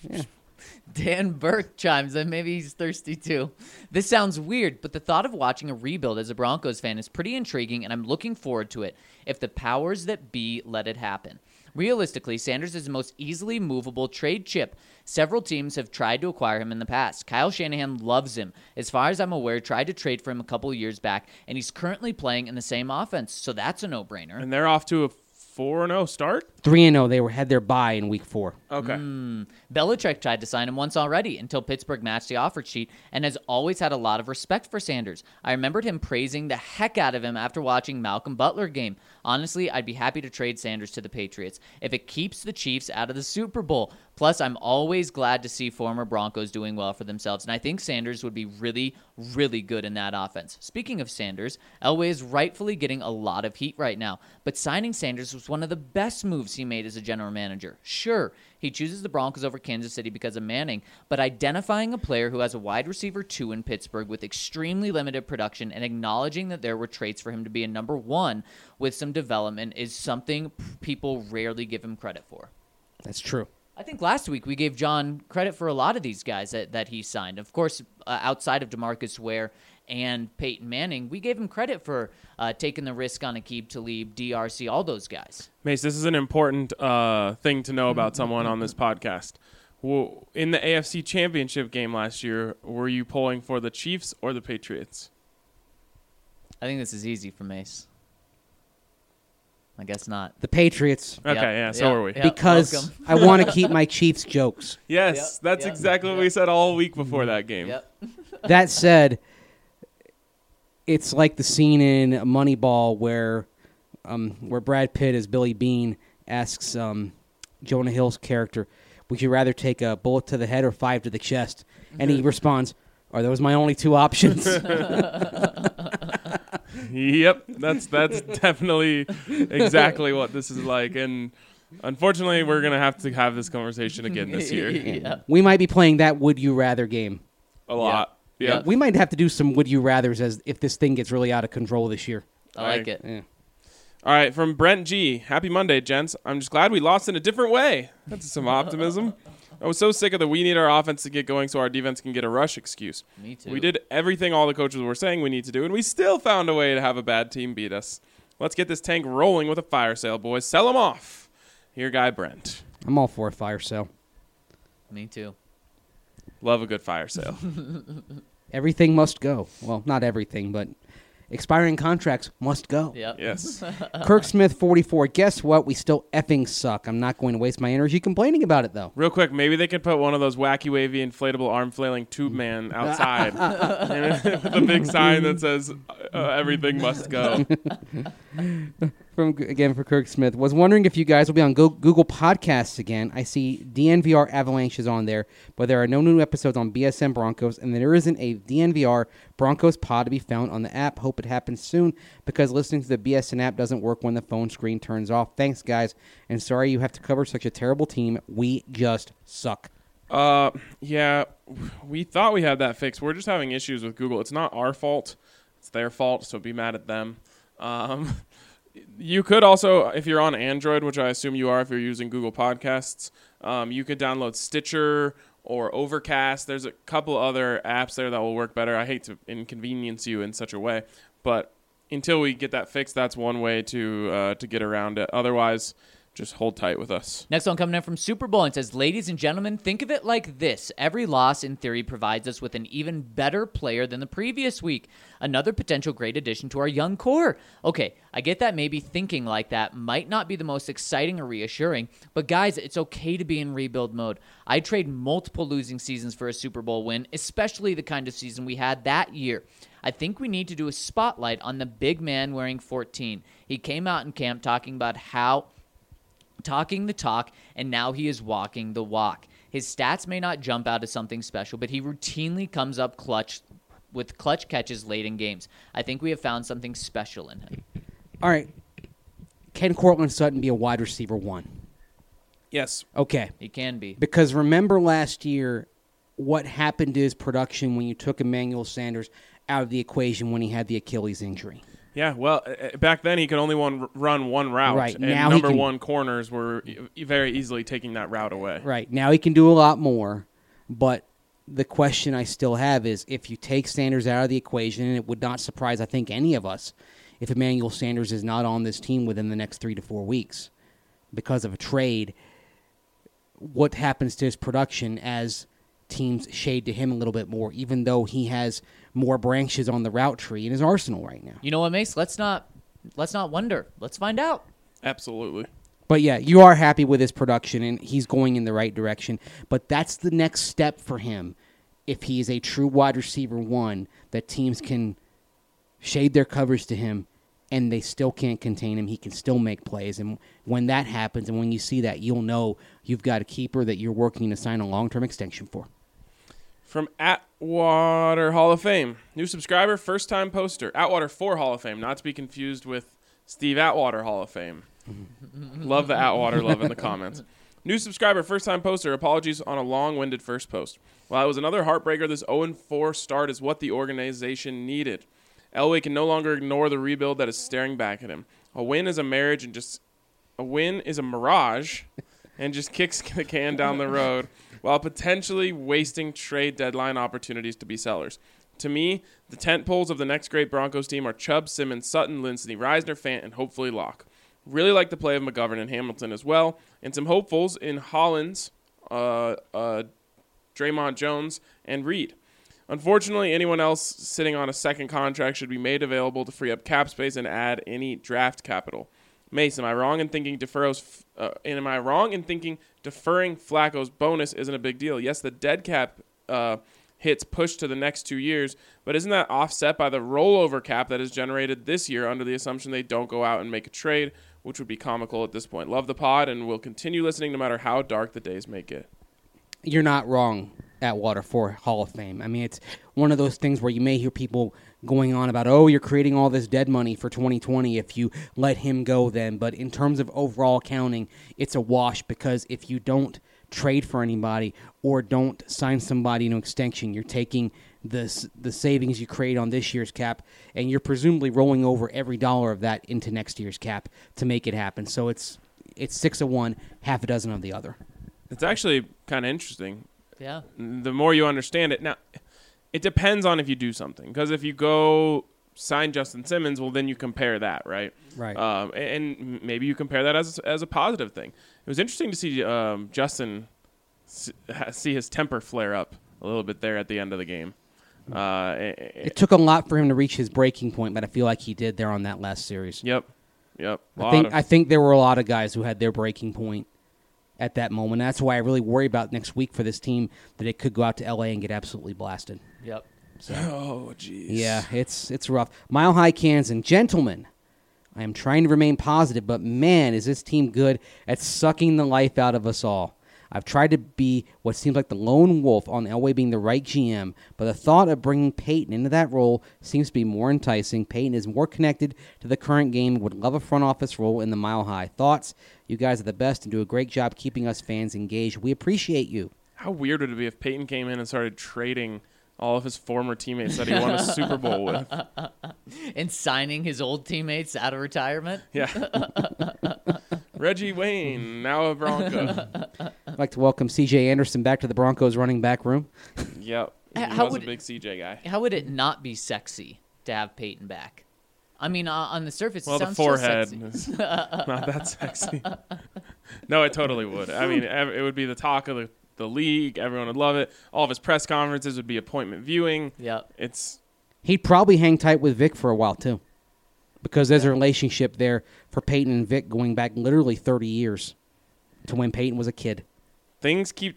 Dan Burke chimes in. Maybe he's thirsty too. This sounds weird, but the thought of watching a rebuild as a Broncos fan is pretty intriguing, and I'm looking forward to it if the powers that be let it happen. Realistically, Sanders is the most easily movable trade chip. Several teams have tried to acquire him in the past. Kyle Shanahan loves him. As far as I'm aware, tried to trade for him a couple years back, and he's currently playing in the same offense, so that's a no-brainer. and they're off to a 4-0 start. 3-0, they had their bye in week 4. Okay. Belichick tried to sign him once already until Pittsburgh matched the offer sheet and has always had a lot of respect for Sanders. I remembered him praising the heck out of him after watching Malcolm Butler game. Honestly, I'd be happy to trade Sanders to the Patriots if it keeps the Chiefs out of the Super Bowl. Plus, I'm always glad to see former Broncos doing well for themselves, and I think Sanders would be really, really good in that offense. Speaking of Sanders, Elway is rightfully getting a lot of heat right now, but signing Sanders was one of the best moves he made as a general manager. Sure, he chooses the Broncos over Kansas City because of Manning, but identifying a player who has a wide receiver 2 in Pittsburgh with extremely limited production and acknowledging that there were traits for him to be a number 1 with some development is something people rarely give him credit for. That's true. I think last week we gave John credit for a lot of these guys that he signed. Of course, outside of DeMarcus Ware and Peyton Manning, we gave him credit for taking the risk on Aqib Talib, DRC, all those guys. Mace, this is an important thing to know about someone on this podcast. In the AFC Championship game last year, were you pulling for the Chiefs or the Patriots? I think this is easy for Mace. I guess not. The Patriots. Okay, yeah, so are we. Because welcome. I want to keep my Chiefs jokes. Yes, that's exactly what we said all week before that game. Yep. That said, it's like the scene in Moneyball where where Brad Pitt as Billy Bean asks Jonah Hill's character, would you rather take a bullet to the head or 5 to the chest? And he responds, are those my only 2 options? Yep, that's definitely exactly what this is like. And unfortunately, we're going to have this conversation again this year. Yeah. We might be playing that would you rather game. A lot. Yeah. We might have to do some would you rathers as if this thing gets really out of control this year. I like it. Yeah. All right, from Brent G. Happy Monday, gents. I'm just glad we lost in a different way. That's some optimism. I was so sick of the we need our offense to get going so our defense can get a rush excuse. Me too. We did everything all the coaches were saying we need to do, and we still found a way to have a bad team beat us. Let's get this tank rolling with a fire sale, boys. Sell them off. Your guy, Brent. I'm all for a fire sale. Me too. Love a good fire sale. Everything must go. Well, not everything, but expiring contracts must go. Yep. Yes. Kirk Smith, 44. Guess what? We still effing suck. I'm not going to waste my energy complaining about it, though. Real quick, maybe they could put one of those wacky, wavy, inflatable, arm-flailing tube man outside with a big sign that says everything must go. For Kirk Smith. Was wondering if you guys will be on Google Podcasts again. I see DNVR Avalanche is on there, but there are no new episodes on BSN Broncos, and there isn't a DNVR Broncos pod to be found on the app. Hope it happens soon, because listening to the BSN app doesn't work when the phone screen turns off. Thanks, guys, and sorry you have to cover such a terrible team. We just suck. Yeah, we thought we had that fixed. We're just having issues with Google. It's not our fault. It's their fault, so be mad at them. You could also, if you're on Android, which I assume you are if you're using Google Podcasts, you could download Stitcher or Overcast. There's a couple other apps there that will work better. I hate to inconvenience you in such a way, but until we get that fixed, that's one way to get around it. Otherwise, just hold tight with us. Next one coming in from Super Bowl and says, ladies and gentlemen, think of it like this. Every loss, in theory, provides us with an even better player than the previous week. Another potential great addition to our young core. Okay, I get that maybe thinking like that might not be the most exciting or reassuring, but guys, it's okay to be in rebuild mode. I'd trade multiple losing seasons for a Super Bowl win, especially the kind of season we had that year. I think we need to do a spotlight on the big man wearing 14. He came out in camp talking about talking the talk, and now he is walking the walk. His stats may not jump out as something special, but he routinely comes up clutch with clutch catches late in games. I think we have found something special in him. All right. Can Cortland Sutton be a wide receiver 1? Yes. Okay. He can be. Because remember last year what happened to his production when you took Emmanuel Sanders out of the equation when he had the Achilles injury. Yeah, well, back then he could only run one route, right. and now number one corners were very easily taking that route away. Right. Now he can do a lot more, but the question I still have is if you take Sanders out of the equation, and it would not surprise, I think, any of us, if Emmanuel Sanders is not on this team within the next 3 to 4 weeks because of a trade, what happens to his production as teams shade to him a little bit more, even though he has more branches on the route tree in his arsenal right now. You know what, Mace? Let's not wonder. Let's find out. Absolutely. But yeah, you are happy with his production, and he's going in the right direction. But that's the next step for him. If he is a true wide receiver 1, that teams can shade their coverage to him, and they still can't contain him. He can still make plays. And when that happens, and when you see that, you'll know you've got a keeper that you're working to sign a long-term extension for. From Atwater Hall of Fame. New subscriber, first-time poster. Atwater 4 Hall of Fame, not to be confused with Steve Atwater Hall of Fame. Love the Atwater love in the comments. New subscriber, first-time poster. Apologies on a long-winded first post. While it was another heartbreaker, this 0-4 start is what the organization needed. Elway can no longer ignore the rebuild that is staring back at him. A win is a mirage and just kicks the can down the road while potentially wasting trade deadline opportunities to be sellers. To me, the tent poles of the next great Broncos team are Chubb, Simmons, Sutton, Lindsey, Reisner, Fant, and hopefully Locke. Really like the play of McGovern and Hamilton as well, and some hopefuls in Hollins, Draymond Jones, and Reed. Unfortunately, anyone else sitting on a second contract should be made available to free up cap space and add any draft capital. Mace, am I wrong in thinking deferring Flacco's bonus isn't a big deal? Yes, the dead cap hits pushed to the next 2 years, but isn't that offset by the rollover cap that is generated this year under the assumption they don't go out and make a trade, which would be comical at this point? Love the pod, and we'll continue listening no matter how dark the days may get. You're not wrong, Atwater, for Hall of Fame. I mean, it's one of those things where you may hear people going on about, oh, you're creating all this dead money for 2020 if you let him go then. But in terms of overall counting, it's a wash, because if you don't trade for anybody or don't sign somebody into extension, you're taking the savings you create on this year's cap, and you're presumably rolling over every dollar of that into next year's cap to make it happen. So it's 6 of one, half a dozen of the other. It's actually kind of interesting. Yeah. The more you understand it. Now, it depends on if you do something. Because if you go sign Justin Simmons, well, then you compare that, right? Right. And maybe you compare that as a positive thing. It was interesting to see Justin see his temper flare up a little bit there at the end of the game. It took a lot for him to reach his breaking point, but I feel like he did there on that last series. Yep. I think there were a lot of guys who had their breaking point at that moment. That's why I really worry about next week for this team, that it could go out to L.A. and get absolutely blasted. Yep. So, oh, jeez. Yeah, it's rough. Mile High Kansan. Gentlemen, I am trying to remain positive, but man, is this team good at sucking the life out of us all. I've tried to be what seems like the lone wolf on Elway being the right GM, but the thought of bringing Peyton into that role seems to be more enticing. Peyton is more connected to the current game and would love a front office role in the Mile High. Thoughts? You guys are the best and do a great job keeping us fans engaged. We appreciate you. How weird would it be if Peyton came in and started trading all of his former teammates that he won a Super Bowl with? And signing his old teammates out of retirement? Yeah. Reggie Wayne, now a Bronco. I'd like to welcome C.J. Anderson back to the Broncos running back room. Yep. He How was would a big CJ guy. How would it not be sexy to have Peyton back? I mean, on the surface, Well, it the sounds forehead so is not that sexy. No, it totally would. I mean, it would be the talk of the league. Everyone would love it. All of his press conferences would be appointment viewing. Yep. He'd probably hang tight with Vic for a while, too, because there's a relationship there for Peyton and Vic going back literally 30 years to when Peyton was a kid. Things keep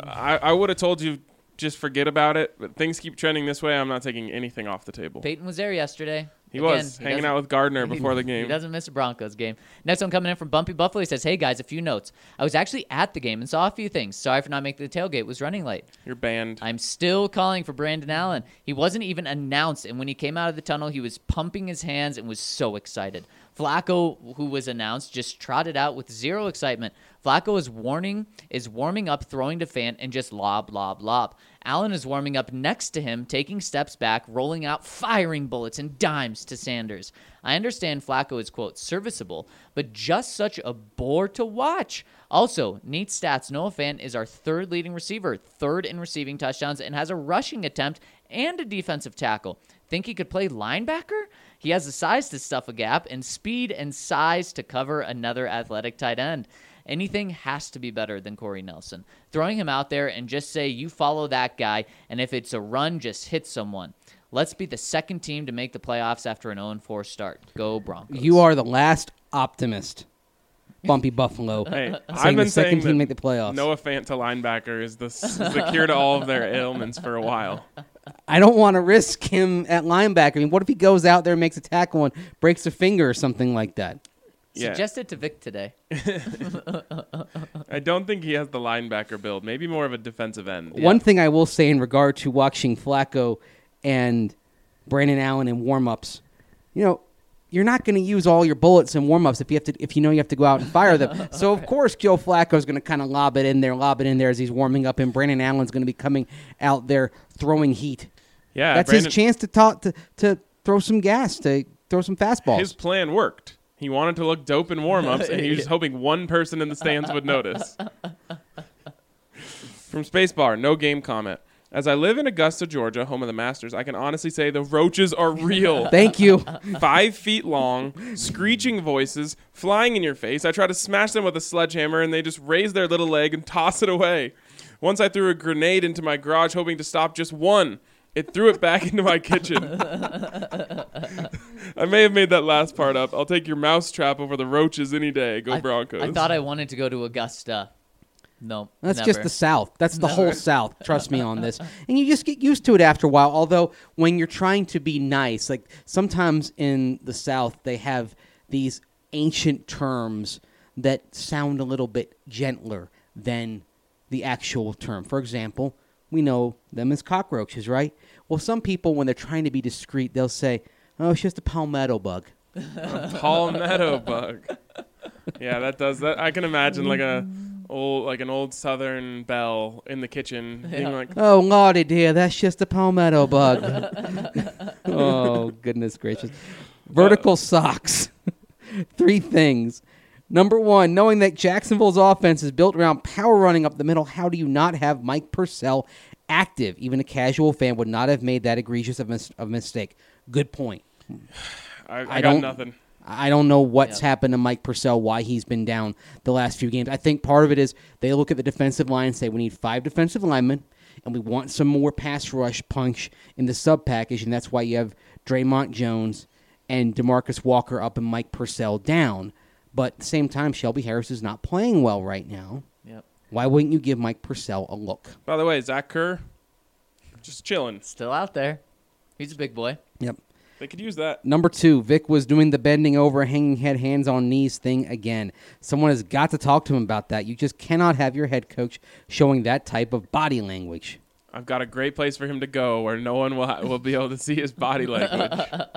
I would have told you just forget about it, but things keep trending this way. I'm not taking anything off the table. Peyton was there yesterday. He was hanging out with Gardner before the game. He doesn't miss a Broncos game. Next one coming in from Bumpy Buffalo. He says, hey, guys, a few notes. I was actually at the game and saw a few things. Sorry for not making the tailgate. Was running late. You're banned. I'm still calling for Brandon Allen. He wasn't even announced, and when he came out of the tunnel, he was pumping his hands and was so excited. Flacco, who was announced, just trotted out with zero excitement. Flacco is warming up, throwing to Fant, and just lob, lob, lob. Allen is warming up next to him, taking steps back, rolling out, firing bullets and dimes to Sanders. I understand Flacco is, quote, serviceable, but just such a bore to watch. Also, neat stats, Noah Fant is our third leading receiver, third in receiving touchdowns, and has a rushing attempt and a defensive tackle. Think he could play linebacker? He has the size to stuff a gap and speed and size to cover another athletic tight end. Anything has to be better than Corey Nelson. Throwing him out there and just say, you follow that guy, and if it's a run, just hit someone. Let's be the second team to make the playoffs after an 0-4 start. Go Broncos. You are the last optimist, Bumpy Buffalo. Hey, I've saying been the second saying team make the playoffs. Noah Fant to linebacker is the cure to all of their ailments for a while. I don't want to risk him at linebacker. I mean, what if he goes out there and makes a tackle and breaks a finger or something like that? Yeah. Suggest it to Vic today. I don't think he has the linebacker build. Maybe more of a defensive end. One thing I will say in regard to watching Flacco and Brandon Allen in warm-ups, you're not going to use all your bullets in warm-ups if you know you have to go out and fire them. So, of course, Joe Flacco is going to kind of lob it in there as he's warming up, and Brandon Allen's going to be coming out there throwing heat. Yeah, that's his chance to throw some gas, to throw some fastballs. His plan worked. He wanted to look dope in warm-ups, and he was just hoping one person in the stands would notice. From Spacebar, no game comment. As I live in Augusta, Georgia, home of the Masters, I can honestly say the roaches are real. Thank you. 5 feet long, screeching voices, flying in your face. I try to smash them with a sledgehammer, and they just raise their little leg and toss it away. Once I threw a grenade into my garage, hoping to stop just one. It threw it back into my kitchen. I may have made that last part up. I'll take your mouse trap over the roaches any day. Go Broncos. I thought I wanted to go to Augusta No, That's never. just the South. That's the whole South. Trust me on this. And you just get used to it after a while. Although when you're trying to be nice, like sometimes in the South, they have these ancient terms that sound a little bit gentler than the actual term. For example, we know them as cockroaches, right? Well, some people, when they're trying to be discreet, they'll say, "Oh, it's just a palmetto bug." Palmetto bug. Yeah, that does that. I can imagine like an old Southern belle in the kitchen being like, "Oh, Lordy dear, that's just a palmetto bug." Oh, goodness gracious. Vertical socks. 3 things. Number 1, knowing that Jacksonville's offense is built around power running up the middle, how do you not have Mike Purcell active? Even a casual fan would not have made that egregious of a mistake. Good point. I got nothing. I don't know what's happened to Mike Purcell, why he's been down the last few games. I think part of it is they look at the defensive line and say, we need 5 defensive linemen, and we want some more pass rush punch in the sub package, and that's why you have Draymond Jones and DeMarcus Walker up and Mike Purcell down. But at the same time, Shelby Harris is not playing well right now. Yep. Why wouldn't you give Mike Purcell a look? By the way, Zach Kerr, just chilling. Still out there. He's a big boy. Yep. They could use that. Number 2, Vic was doing the bending over, hanging head, hands on knees thing again. Someone has got to talk to him about that. You just cannot have your head coach showing that type of body language. I've got a great place for him to go where no one will be able to see his body language.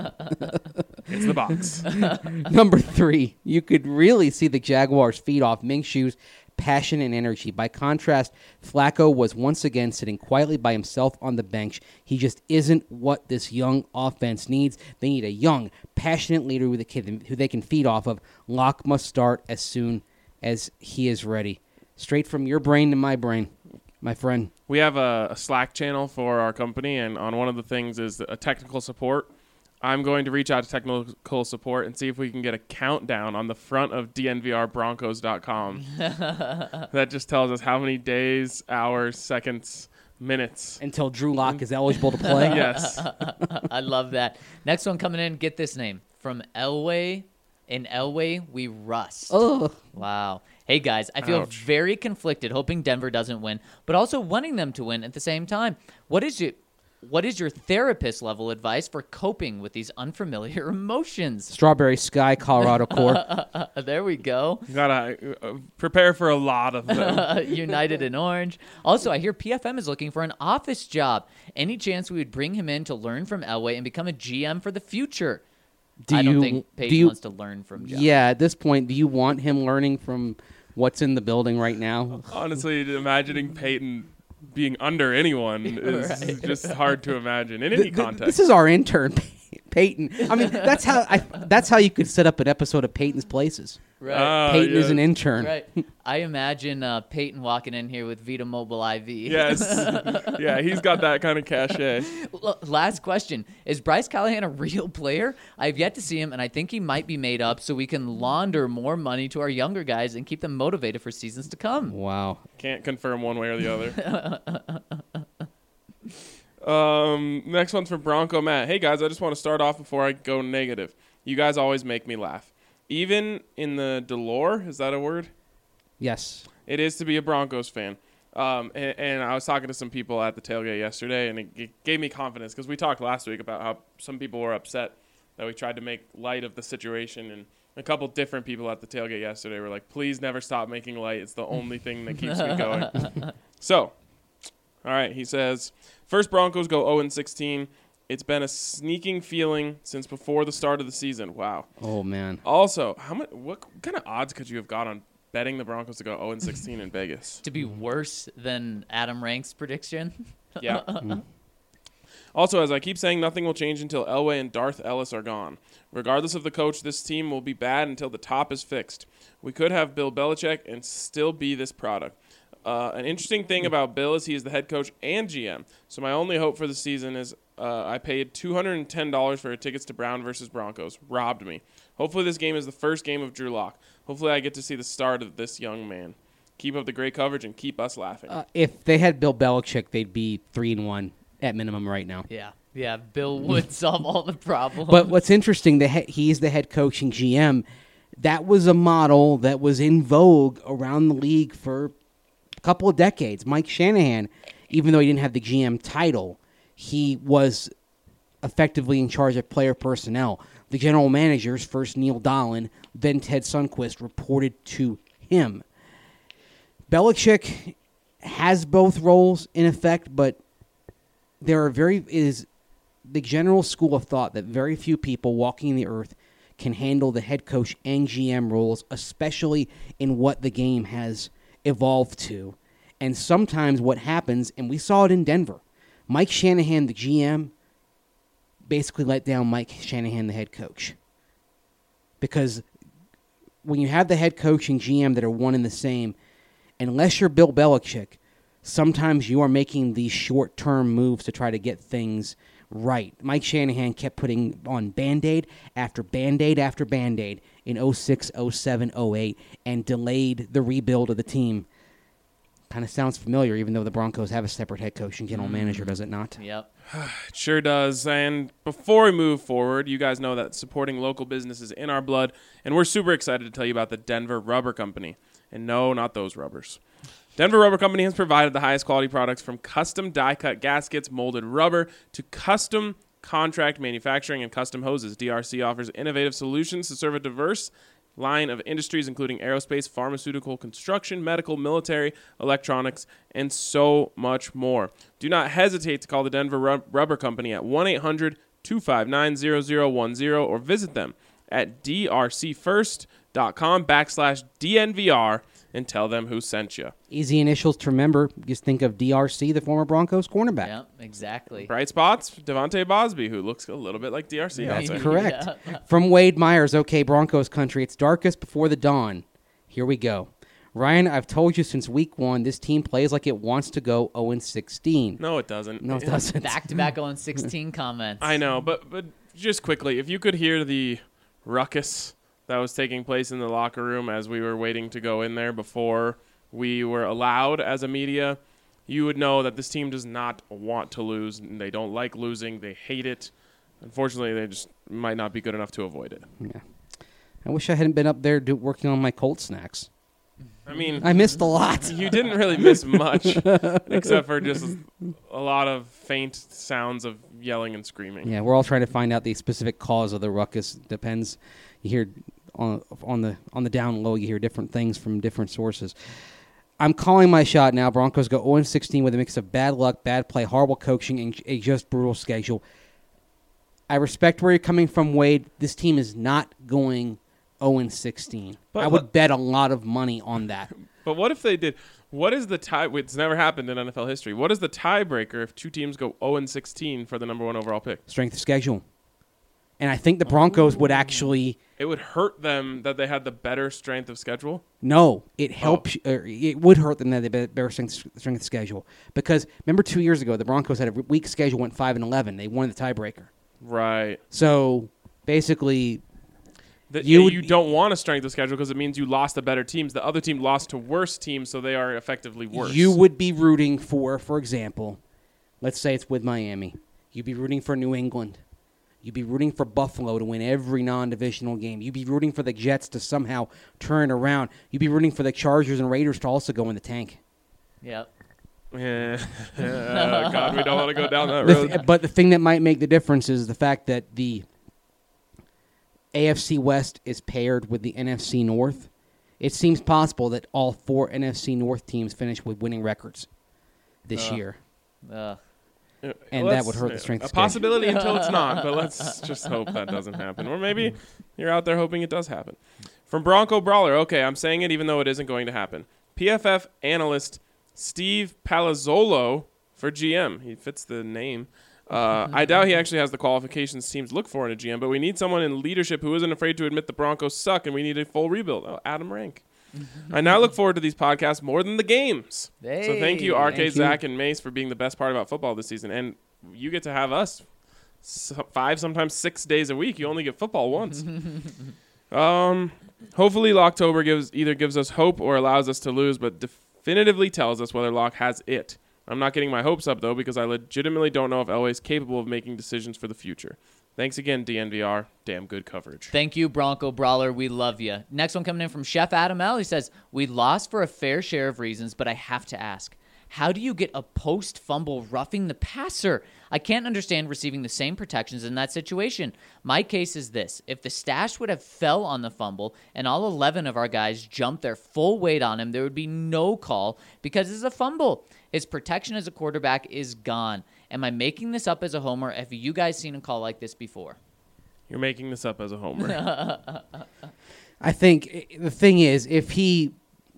It's the box. Number 3, you could really see the Jaguars feed off Minshew's passion and energy. By contrast, Flacco was once again sitting quietly by himself on the bench. He just isn't what this young offense needs. They need a young, passionate leader who they can feed off of. Locke must start as soon as he is ready. Straight from your brain to my brain, my friend. We have a Slack channel for our company, and on one of the things is a technical support. I'm going to reach out to technical support and see if we can get a countdown on the front of DNVRBroncos.com. That just tells us how many days, hours, seconds, minutes. Until Drew Lock is eligible to play? Yes. I love that. Next one coming in, get this name. From Elway. In Elway, we rust. Ugh. Wow. Hey, guys, I feel Ouch. very conflicted, hoping Denver doesn't win, but also wanting them to win at the same time. What is your therapist-level advice for coping with these unfamiliar emotions? Strawberry Sky, Colorado Core. There we go. You gotta prepare for a lot of them. United in Orange. Also, I hear PFM is looking for an office job. Any chance we would bring him in to learn from Elway and become a GM for the future? I don't think Peyton wants to learn from John. Yeah, at this point, do you want him learning from what's in the building right now? Honestly, imagining Peyton being under anyone is just hard to imagine in any context. This is our intern, Peyton. I mean, that's how you could set up an episode of Peyton's Places. Right. Peyton is an intern. Right. I imagine Peyton walking in here with Vita Mobile IV. Yes. Yeah, he's got that kind of cachet. Last question. Is Bryce Callahan a real player? I've yet to see him, and I think he might be made up so we can launder more money to our younger guys and keep them motivated for seasons to come. Wow. Can't confirm one way or the other. Next one's for Bronco Matt. Hey, guys, I just want to start off before I go negative. You guys always make me laugh. Even in the Delore, is that a word? Yes. It is to be a Broncos fan. And I was talking to some people at the tailgate yesterday, and it gave me confidence because we talked last week about how some people were upset that we tried to make light of the situation. And a couple different people at the tailgate yesterday were like, please never stop making light. It's the only thing that keeps me going. So, all right, he says, first Broncos go 0-16. It's been a sneaking feeling since before the start of the season. Wow. Oh, man. Also, what kind of odds could you have got on betting the Broncos to go 0-16 in Vegas? To be worse than Adam Rank's prediction? Yeah. Also, as I keep saying, nothing will change until Elway and Darth Ellis are gone. Regardless of the coach, this team will be bad until the top is fixed. We could have Bill Belichick and still be this product. An interesting thing about Bill is he is the head coach and GM. So my only hope for the season is I paid $210 for tickets to Brown versus Broncos. Robbed me. Hopefully this game is the first game of Drew Lock. Hopefully I get to see the start of this young man. Keep up the great coverage and keep us laughing. If they had Bill Belichick, they'd be 3-1 at minimum right now. Yeah, Bill would solve all the problems. But what's interesting, he's the head coach and GM. That was a model that was in vogue around the league for couple of decades. Mike Shanahan, even though he didn't have the GM title, he was effectively in charge of player personnel. The general managers, first Neil Dolan, then Ted Sundquist, reported to him. Belichick has both roles in effect, but there is the general school of thought that very few people walking the earth can handle the head coach and GM roles, especially in what the game has evolved to. And sometimes what happens, and we saw it in Denver, Mike Shanahan, the GM, basically let down Mike Shanahan, the head coach. Because when you have the head coach and GM that are one and the same, unless you're Bill Belichick, sometimes you are making these short-term moves to try to get things right. Mike Shanahan kept putting on Band-Aid after Band-Aid after Band-Aid in 06, 07, 08, and delayed the rebuild of the team. Kind of sounds familiar, even though the Broncos have a separate head coach and general manager, does it not? Yep. It sure does. And before we move forward, you guys know that supporting local business is in our blood, and we're super excited to tell you about the Denver Rubber Company. And no, not those rubbers. Denver Rubber Company has provided the highest quality products from custom die-cut gaskets, molded rubber, to custom contract manufacturing and custom hoses. DRC offers innovative solutions to serve a diverse line of industries, including aerospace, pharmaceutical, construction, medical, military, electronics, and so much more. Do not hesitate to call the Denver Rubber Company at 1-800-259-0010 or visit them at drcfirst.com/DNVR and tell them who sent you. Easy initials to remember. Just think of DRC, the former Broncos cornerback. Yep, exactly. Bright spots, Devontae Bosby, who looks a little bit like DRC. That's also. correct. From Wade Myers, okay, Broncos country, it's darkest before the dawn. Here we go. Ryan, I've told you since week 1, this team plays like it wants to go 0-16. No, it doesn't. No, it doesn't. Back-to-back 0-16 comments. I know, but just quickly, if you could hear the ruckus that was taking place in the locker room as we were waiting to go in there before we were allowed as a media, you would know that this team does not want to lose. And they don't like losing. They hate it. Unfortunately, they just might not be good enough to avoid it. Yeah. I wish I hadn't been up there working on my Colt snacks. I mean, I missed a lot. You didn't really miss much, except for just a lot of faint sounds of yelling and screaming. Yeah, we're all trying to find out the specific cause of the ruckus. Depends. You hear on the down low, you hear different things from different sources. I'm calling my shot now. Broncos go 0-16 with a mix of bad luck, bad play, horrible coaching, and a just brutal schedule. I respect where you're coming from, Wade. This team is not going 0-16. I would bet a lot of money on that. But what if they did? What is the tie? It's never happened in NFL history. What is the tiebreaker if two teams go 0-16 for the number 1 overall pick? Strength of schedule. And I think the Broncos would actually... It would hurt them that they had the better strength of schedule? No, it helps. It would hurt them that they had better strength of schedule. Because remember 2 years ago, the Broncos had a weak schedule, went 5-11. They won the tiebreaker. Right. So basically... You don't want a strength of schedule because it means you lost to better teams. The other team lost to worse teams, so they are effectively worse. You would be rooting for example, let's say it's with Miami. You'd be rooting for New England. You'd be rooting for Buffalo to win every non-divisional game. You'd be rooting for the Jets to somehow turn it around. You'd be rooting for the Chargers and Raiders to also go in the tank. Yep. Yeah. God, we don't want to go down that road. But the thing that might make the difference is the fact that the AFC West is paired with the NFC North. It seems possible that all 4 NFC North teams finish with winning records this year. And that would hurt the strength of schedule. A possibility until it's not, but let's just hope that doesn't happen. Or maybe you're out there hoping it does happen. From Bronco Brawler, okay, I'm saying it even though it isn't going to happen. PFF analyst Steve Palazzolo for GM. He fits the name. I doubt he actually has the qualifications teams look for in a GM, but we need someone in leadership who isn't afraid to admit the Broncos suck and we need a full rebuild. Oh, Adam Rank. I now look forward to these podcasts more than the games. Hey, so thank you, Arcade, Zach, and Mace, for being the best part about football this season. And you get to have us 5, sometimes 6 days a week. You only get football once. Hopefully Locktober gives us hope or allows us to lose, but definitively tells us whether Locke has it. I'm not getting my hopes up, though, because I legitimately don't know if Elway's capable of making decisions for the future. Thanks again, DNVR. Damn good coverage. Thank you, Bronco Brawler. We love you. Next one coming in from Chef Adam L. He says, we lost for a fair share of reasons, but I have to ask, how do you get a post-fumble roughing the passer? I can't understand receiving the same protections in that situation. My case is this. If the stash would have fell on the fumble and all 11 of our guys jumped their full weight on him, there would be no call because it's a fumble. His protection as a quarterback is gone. Am I making this up as a homer? Have you guys seen a call like this before? You're making this up as a homer. I think the thing is, if he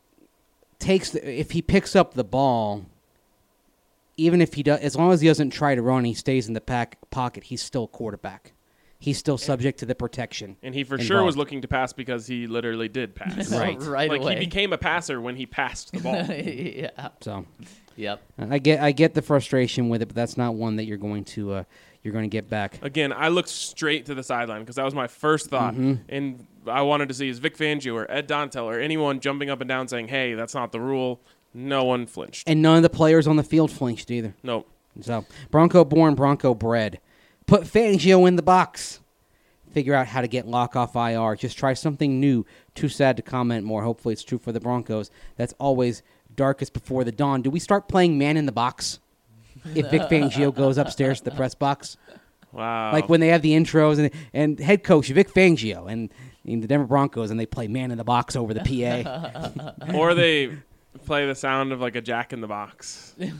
picks up the ball, even if he does, as long as he doesn't try to run, he stays in the pocket. He's still a quarterback. He's still subject to the protection. And he for sure was looking to pass because he literally did pass. Right like away. He became a passer when he passed the ball. Yeah. So, Yep. I get the frustration with it, but that's not one that you're going to get back. Again, I looked straight to the sideline because that was my first thought. And I wanted to see is Vic Fangio or Ed Donatell or anyone jumping up and down saying, hey, that's not the rule. No one flinched. And none of the players on the field flinched either. Nope. So, Bronco born, Bronco bred. Put Fangio in the box. Figure out how to get Locke off IR. Just try something new. Too sad to comment more. Hopefully it's true for the Broncos. That's always darkest before the dawn. Do we start playing man in the box if Vic Fangio goes upstairs to the press box? Wow. Like when they have the intros and head coach Vic Fangio and the Denver Broncos and they play man in the box over the PA. Or they play the sound of like a Jack in the Box. To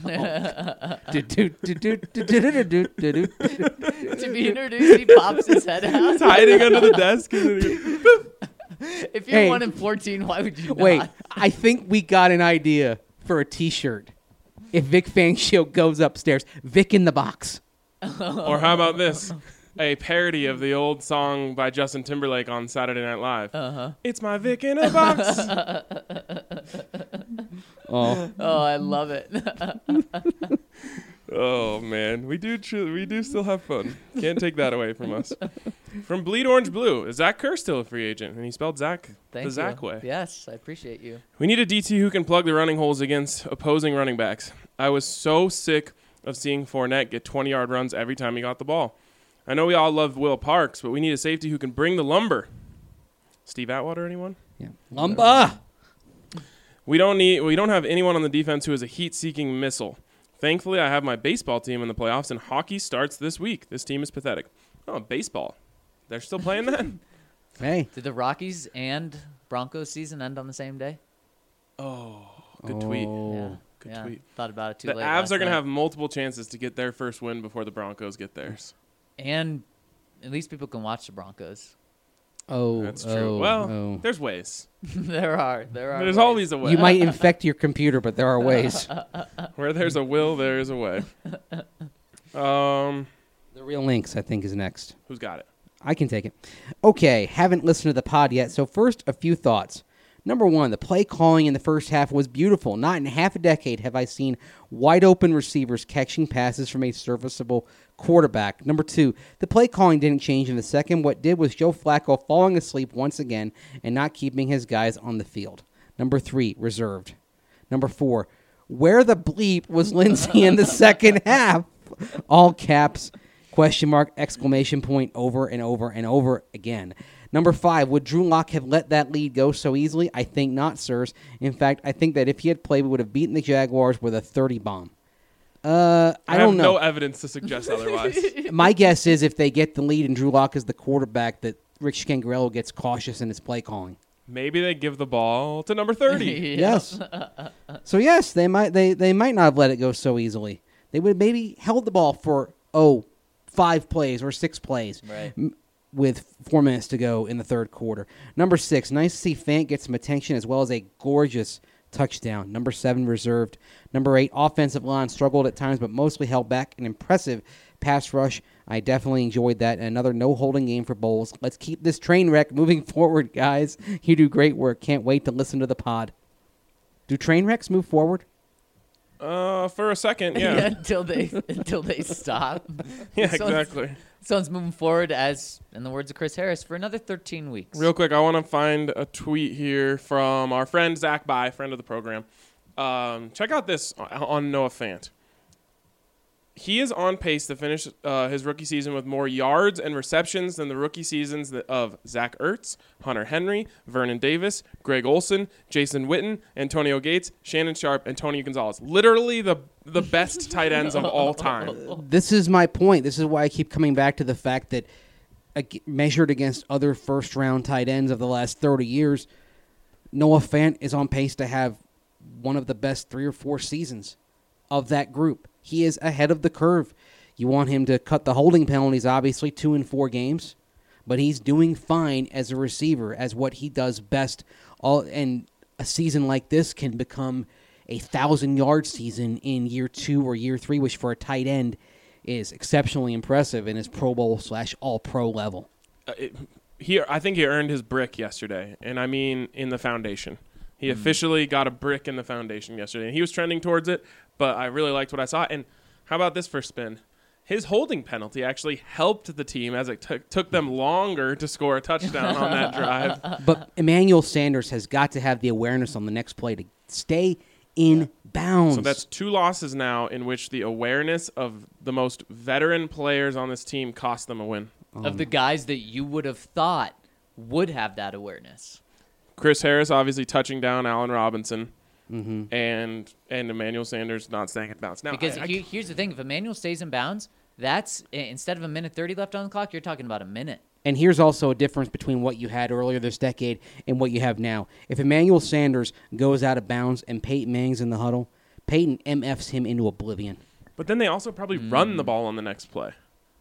be introduced, he pops his head out. It's hiding under the desk. If you're 1-14, why would you not? Wait, I think we got an idea for a T-shirt. If Vic Fangio goes upstairs, Vic in the box. Or how about this? A parody of the old song by Justin Timberlake on Saturday Night Live. It's my Vic in a box. Oh, I love it. Oh man, we do still have fun. Can't take that away from us. From Bleed Orange Blue, is Zach Kerr still a free agent? And he spelled Zach Thank the you. Zach way. Yes, I appreciate you. We need a DT who can plug the running holes against opposing running backs. I was so sick of seeing Fournette get 20-yard runs every time he got the ball. I know we all love Will Parks, but we need a safety who can bring the lumber. Steve Atwater, anyone? yeah. Lumba. We don't have anyone on the defense who is a heat-seeking missile. Thankfully, I have my baseball team in the playoffs, and hockey starts this week. This team is pathetic. Oh, baseball. They're still playing that? Hey. Did the Rockies and Broncos season end on the same day? Oh, good tweet. Yeah. Good tweet. Thought about it too The late. Avs are going to night. have multiple chances to get their first win before the Broncos get theirs. And at least people can watch the Broncos. Oh, That's true. Well, there's ways. There are. There's ways. always a way. you might infect your computer, but there are ways. Where there's a will, there is a way. The Real Links, I think, is next. Who's got it? I can take it. Okay, haven't listened to the pod yet, so first, a few thoughts. Number one, the play calling in the first half was beautiful. Not in half a decade have I seen wide-open receivers catching passes from a serviceable quarterback. Number two, the play calling didn't change in the second. What did was Joe Flacco falling asleep once again and not keeping his guys on the field. Number three, reserved. Number four, where the bleep was Lindsay in the second half? All caps, question mark, exclamation point, over and over and over again. Number five, would Drew Lock have let that lead go so easily? I think not, sirs. In fact, I think that if he had played, we would have beaten the Jaguars with a 30 bomb. I don't have know. no evidence to suggest otherwise. My guess is if they get the lead and Drew Lock is the quarterback, that Rick Scangarello gets cautious in his play calling. Maybe they give the ball to number 30. Yes. So yes, they might not have let it go so easily. They would have maybe held the ball for 5 plays or 6 plays. Right. With 4 minutes to go in the third quarter. Number 6, nice to see Fant get some attention as well as a gorgeous touchdown. Number 7, reserved. Number 8, offensive line struggled at times but mostly held back. An impressive pass rush. I definitely enjoyed that. And another no-holding game for Bowles. Let's keep this train wreck moving forward, guys. You do great work. Can't wait to listen to the pod. Do train wrecks move forward? For a second, yeah. until they stop. Yeah, This one's- exactly. This one's moving forward, as in the words of Chris Harris, for another 13 weeks. Real quick, I want to find a tweet here from our friend Zach By, friend of the program. Check out this on Noah Fant. he is on pace to finish his rookie season with more yards and receptions than the rookie seasons of Zach Ertz, Hunter Henry, Vernon Davis, Greg Olsen, Jason Witten, Antonio Gates, Shannon Sharp, and Tony Gonzalez. Literally the best tight ends of all time. This is my point. This is why I keep coming back to the fact that measured against other first-round tight ends of the last 30 years, Noah Fant is on pace to have one of the best 3 or 4 seasons of that group. He is ahead of the curve. You want him to cut the holding penalties, obviously, 2 in 4 games, but he's doing fine as a receiver, as what he does best. And a season like this can become a 1,000-yard season in year 2 or year 3, which for a tight end is exceptionally impressive in his Pro Bowl / All-Pro level. I think he earned his brick yesterday, and I mean in the foundation. He officially got a brick in the foundation yesterday, and he was trending towards it, but I really liked what I saw. And how about this for spin? His holding penalty actually helped the team as it took them longer to score a touchdown on that drive. But Emmanuel Sanders has got to have the awareness on the next play to stay in bounds. So that's 2 losses now in which the awareness of the most veteran players on this team cost them a win. Of the guys that you would have thought would have that awareness. Chris Harris obviously touching down Allen Robinson, and Emmanuel Sanders not staying in bounds. Now, because here's the thing: if Emmanuel stays in bounds, that's instead of a minute 30 left on the clock, you're talking about a minute. And here's also a difference between what you had earlier this decade and what you have now. If Emmanuel Sanders goes out of bounds and Peyton Manning's in the huddle, Peyton MFs him into oblivion. But then they also probably run the ball on the next play.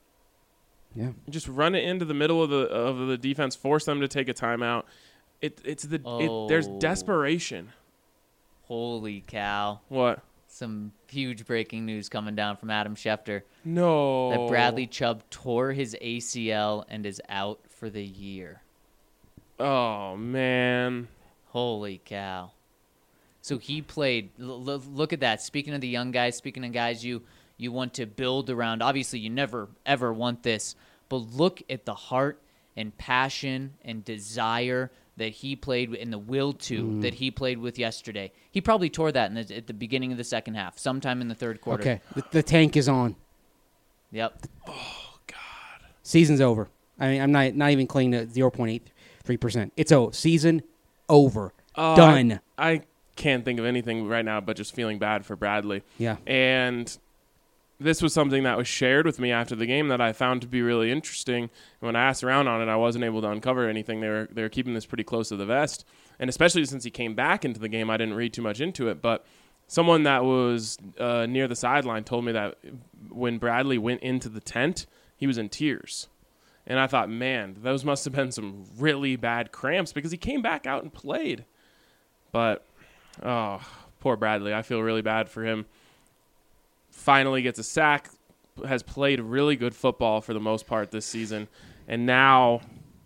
Yeah, just run it into the middle of the defense, force them to take a timeout. There's desperation. Holy cow! What? Some huge breaking news coming down from Adam Schefter. No. That Bradley Chubb tore his ACL and is out for the year. Oh, man. Holy cow. So he played. Look at that. Speaking of the young guys, speaking of guys you want to build around. Obviously, you never, ever want this. But look at the heart and passion and desire that he played in the will to that he played with yesterday. He probably tore that at the beginning of the second half, sometime in the third quarter. Okay, the tank is on. Yep. Oh, God. Season's over. I mean, I'm not even clinging to 0.83%. It's over. Season over. Done. I can't think of anything right now but just feeling bad for Bradley. Yeah. And this was something that was shared with me after the game that I found to be really interesting. When I asked around on it, I wasn't able to uncover anything. They were keeping this pretty close to the vest. And especially since he came back into the game, I didn't read too much into it. But someone that was near the sideline told me that when Bradley went into the tent, he was in tears. And I thought, man, those must have been some really bad cramps because he came back out and played. But, oh, poor Bradley. I feel really bad for him. Finally gets a sack, has played really good football for the most part this season, and now...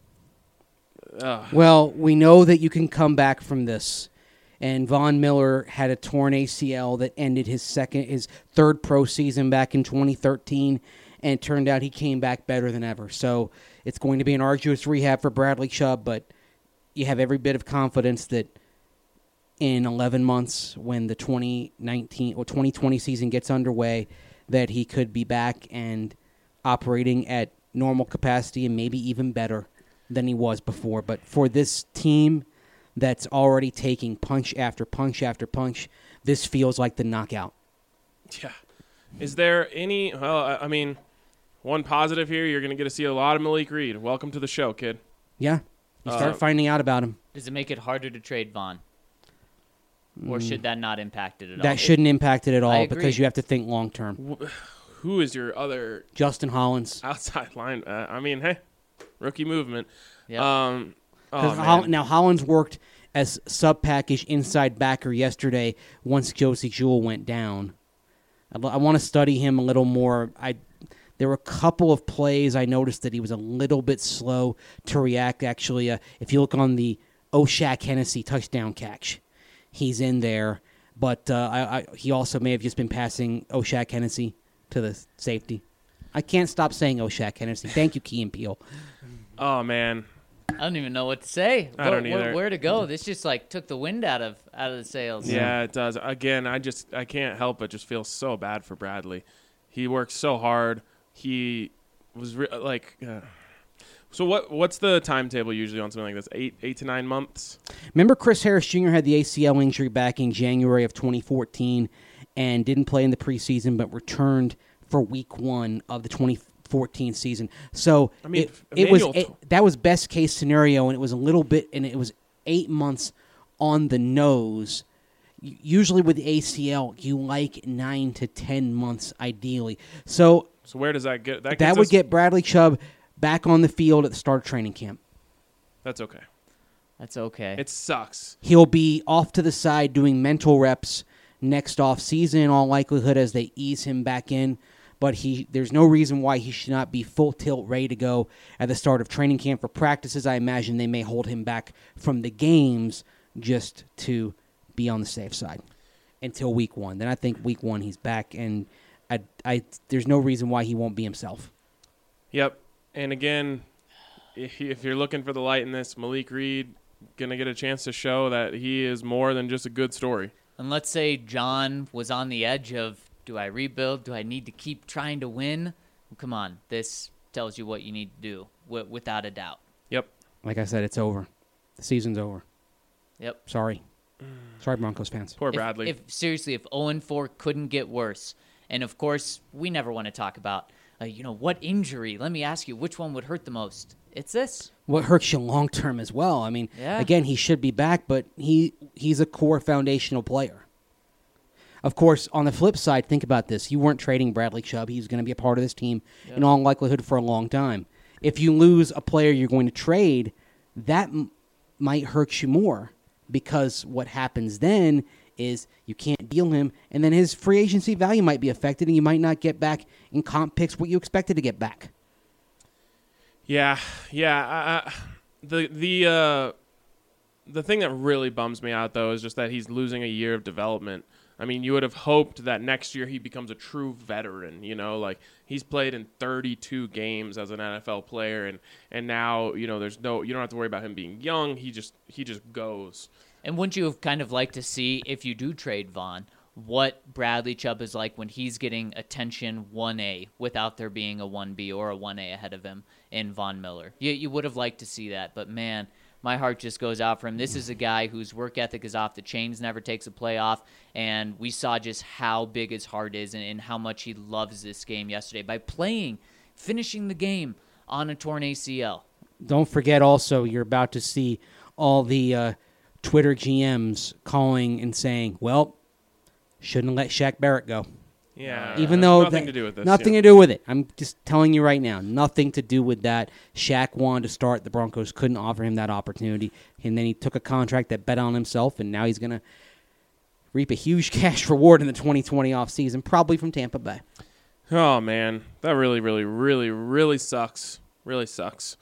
Well, we know that you can come back from this, and Von Miller had a torn ACL that ended his third pro season back in 2013, and it turned out he came back better than ever. So it's going to be an arduous rehab for Bradley Chubb, but you have every bit of confidence that in 11 months, when the 2019 or 2020 season gets underway, that he could be back and operating at normal capacity and maybe even better than he was before. But for this team that's already taking punch after punch after punch, this feels like the knockout. Yeah. Is there any... Well, I mean, one positive here, you're going to get to see a lot of Malik Reed. Welcome to the show, kid. Yeah. You start finding out about him. Does it make it harder to trade Von? Or should that not impact it at all? That shouldn't impact it at I all agree. because you have to think long term. Who is your other Justin Hollins. outside line? I mean, hey, rookie movement. Yep. Oh, man. Now Hollins worked as sub-package inside backer yesterday once Josie Jewell went down. I want to study him a little more. There were a couple of plays I noticed that he was a little bit slow to react. Actually, if you look on the O'Shaq Hennessy touchdown catch, he's in there. But he also may have just been passing O'Shaq Hennessy to the safety. I can't stop saying O'Shaq Hennessy. Thank you, Key and Peele. Oh, man. I don't even know what to say. I don't either. Where to go? This just took the wind out of the sails. Yeah, it does. Again, I can't help but just feel so bad for Bradley. He worked so hard. He was So what's the timetable usually on something like this? 8 to 9 months? Remember Chris Harris Jr. had the ACL injury back in January of 2014 and didn't play in the preseason but returned for week 1 of the 2014 season. So that was best case scenario, and it was a little bit, and it was 8 months on the nose. Usually with the ACL, you like 9 to 10 months ideally. So where does that get? That would get Bradley Chubb back on the field at the start of training camp. That's okay. That's okay. It sucks. He'll be off to the side doing mental reps next off season in all likelihood as they ease him back in. But there's no reason why he should not be full tilt ready to go at the start of training camp for practices. I imagine they may hold him back from the games just to be on the safe side until week 1. Then I think week 1 he's back, and there's no reason why he won't be himself. Yep. And again, if you're looking for the light in this, Malik Reed going to get a chance to show that he is more than just a good story. And let's say John was on the edge of, do I rebuild? Do I need to keep trying to win? Well, come on. This tells you what you need to do, without a doubt. Yep. Like I said, it's over. The season's over. Yep. Sorry, Broncos fans. Poor Bradley. If 0-4 couldn't get worse, and of course, we never want to talk about what injury? Let me ask you, which one would hurt the most? It's this. What hurts you long term as well? I mean, Again, he should be back, but he's a core foundational player. Of course, on the flip side, think about this. You weren't trading Bradley Chubb. He's going to be a part of this team in all likelihood for a long time. If you lose a player you're going to trade, that might hurt you more, because what happens then is you can't deal him, and then his free agency value might be affected, and you might not get back in comp picks what you expected to get back. Yeah. The thing that really bums me out, though, is just that he's losing a year of development. I mean, you would have hoped that next year he becomes a true veteran, like he's played in 32 games as an NFL player, and now, you don't have to worry about him being young. He just goes. And wouldn't you have kind of liked to see, if you do trade Vaughn, what Bradley Chubb is like when he's getting attention 1A without there being a 1B or a 1A ahead of him in Von Miller? You would have liked to see that, but man, my heart just goes out for him. This is a guy whose work ethic is off the chains, never takes a play off, and we saw just how big his heart is and how much he loves this game yesterday by finishing the game on a torn ACL. Don't forget also, you're about to see all the Twitter GMs calling and saying, well, shouldn't have let Shaq Barrett go. Yeah. Even though nothing to do with this. Nothing to do with it. I'm just telling you right now, nothing to do with that. Shaq wanted to start. The Broncos couldn't offer him that opportunity. And then he took a contract that bet on himself, and now he's going to reap a huge cash reward in the 2020 offseason, probably from Tampa Bay. Oh, man. That really, really, really, really sucks. Really sucks.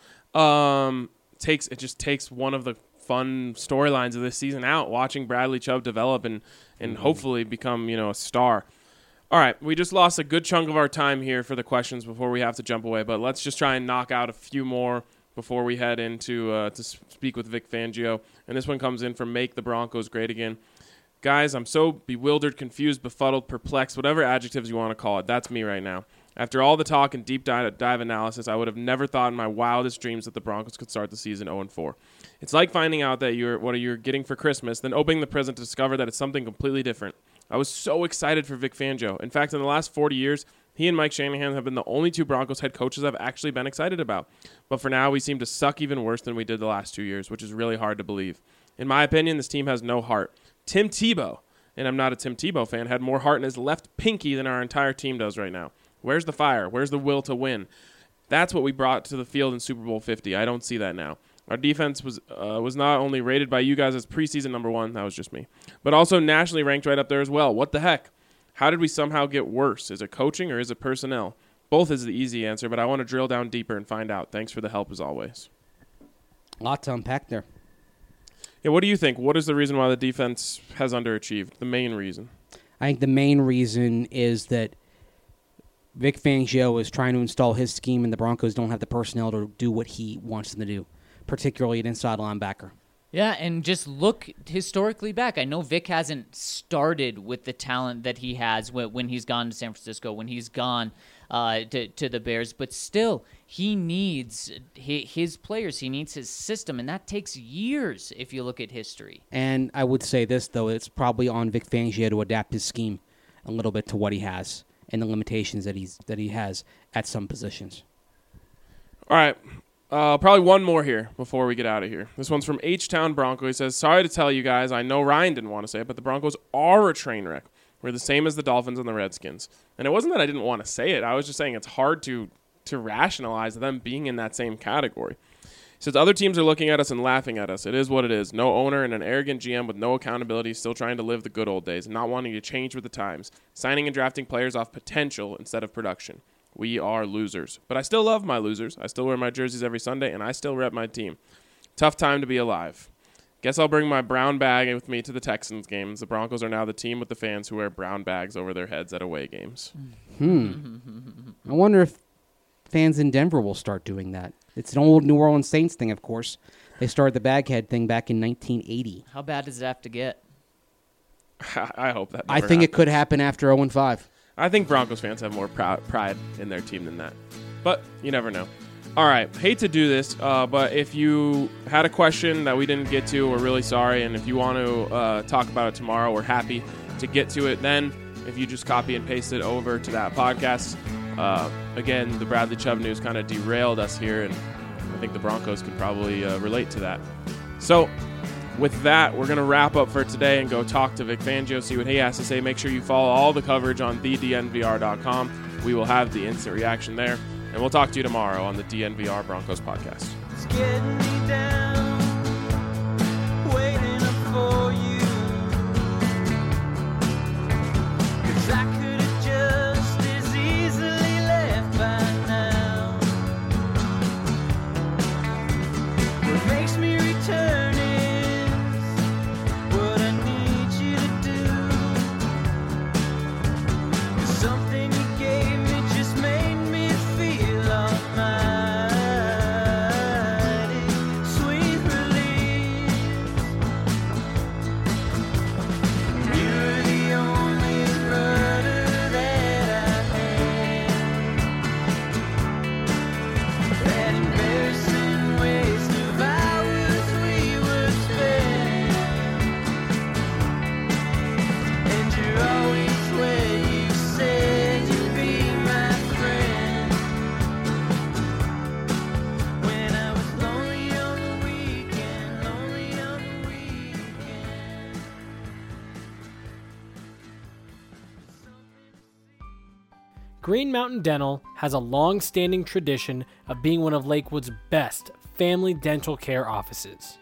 It just takes one of the fun storylines of this season out, watching Bradley Chubb develop and hopefully become, a star. All right, we just lost a good chunk of our time here for the questions before we have to jump away, but let's just try and knock out a few more before we head into to speak with Vic Fangio. And this one comes in from Make the Broncos Great Again. Guys, I'm so bewildered, confused, befuddled, perplexed, whatever adjectives you want to call it. That's me right now. After all the talk and deep dive analysis, I would have never thought in my wildest dreams that the Broncos could start the season 0-4. It's like finding out that what you're getting for Christmas, then opening the present to discover that it's something completely different. I was so excited for Vic Fangio. In fact, in the last 40 years, he and Mike Shanahan have been the only two Broncos head coaches I've actually been excited about. But for now, we seem to suck even worse than we did the last 2 years, which is really hard to believe. In my opinion, this team has no heart. Tim Tebow, and I'm not a Tim Tebow fan, had more heart in his left pinky than our entire team does right now. Where's the fire? Where's the will to win? That's what we brought to the field in Super Bowl 50. I don't see that now. Our defense was not only rated by you guys as preseason number one, that was just me, but also nationally ranked right up there as well. What the heck? How did we somehow get worse? Is it coaching or is it personnel? Both is the easy answer, but I want to drill down deeper and find out. Thanks for the help as always. A lot to unpack there. Yeah, what do you think? What is the reason why the defense has underachieved? The main reason? I think the main reason is that Vic Fangio is trying to install his scheme, and the Broncos don't have the personnel to do what he wants them to do, particularly an inside linebacker. Yeah, and just look historically back. I know Vic hasn't started with the talent that he has when he's gone to San Francisco, when he's gone to the Bears, but still, he needs his players. He needs his system, and that takes years if you look at history. And I would say this, though, it's probably on Vic Fangio to adapt his scheme a little bit to what he has and the limitations that he has at some positions. All right. Probably one more here before we get out of here. This one's from H-Town Bronco. He says, sorry to tell you guys, I know Ryan didn't want to say it, but the Broncos are a train wreck. We're the same as the Dolphins and the Redskins. And it wasn't that I didn't want to say it. I was just saying it's hard to rationalize them being in that same category. He says, other teams are looking at us and laughing at us. It is what it is. No owner and an arrogant GM with no accountability, still trying to live the good old days, not wanting to change with the times, signing and drafting players off potential instead of production. We are losers. But I still love my losers. I still wear my jerseys every Sunday, and I still rep my team. Tough time to be alive. Guess I'll bring my brown bag with me to the Texans games. The Broncos are now the team with the fans who wear brown bags over their heads at away games. I wonder if fans in Denver will start doing that. It's an old New Orleans Saints thing, of course. They started the baghead thing back in 1980. How bad does it have to get? I hope that I never think it happens. could happen after 0-5. I think Broncos fans have more pride in their team than that. But you never know. All right, hate to do this, but if you had a question that we didn't get to, we're really sorry. And if you want to talk about it tomorrow, we're happy to get to it then. If you just copy and paste it over to that podcast. Again, the Bradley Chubb news kind of derailed us here, and I think the Broncos could probably relate to that. So with that, we're going to wrap up for today and go talk to Vic Fangio, see what he has to say. Make sure you follow all the coverage on thednvr.com. We will have the instant reaction there. And we'll talk to you tomorrow on the DNVR Broncos podcast. It's getting me down, waiting up for you. 'Cause I could have just as easily left by now. What makes me return is what I need you to do. 'Cause something you gave me just made me feel almighty, sweet release. You're the only rudder that I had. That embarrassing waste of hours we would spend. And you're always where you said you'd be my friend. When I was lonely on the weekend, lonely on the weekend. Green Mountain Dental has a long-standing tradition of being one of Lakewood's best family dental care offices.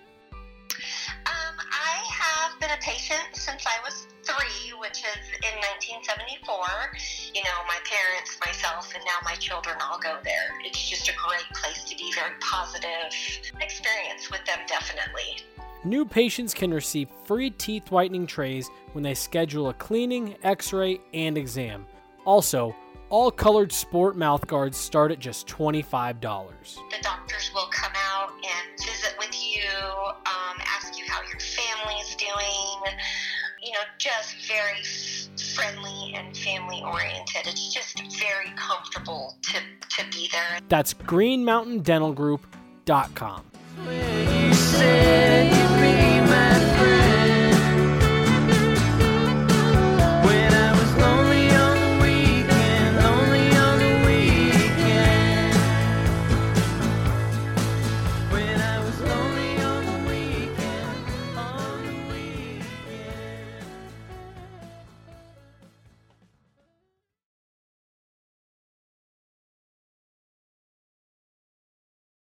I have been a patient since I was 3, which is in 1974. You know, my parents, myself, and now my children all go there. It's just a great place to be, very positive experience with them, definitely. New patients can receive free teeth whitening trays when they schedule a cleaning, x-ray, and exam. Also, all colored sport mouth guards start at just $25. The doctors will come out and visit with you, ask you how your family's doing, you know, just very friendly and family oriented. It's just very comfortable to be there. That's greenmountaindentalgroup.com. Where you said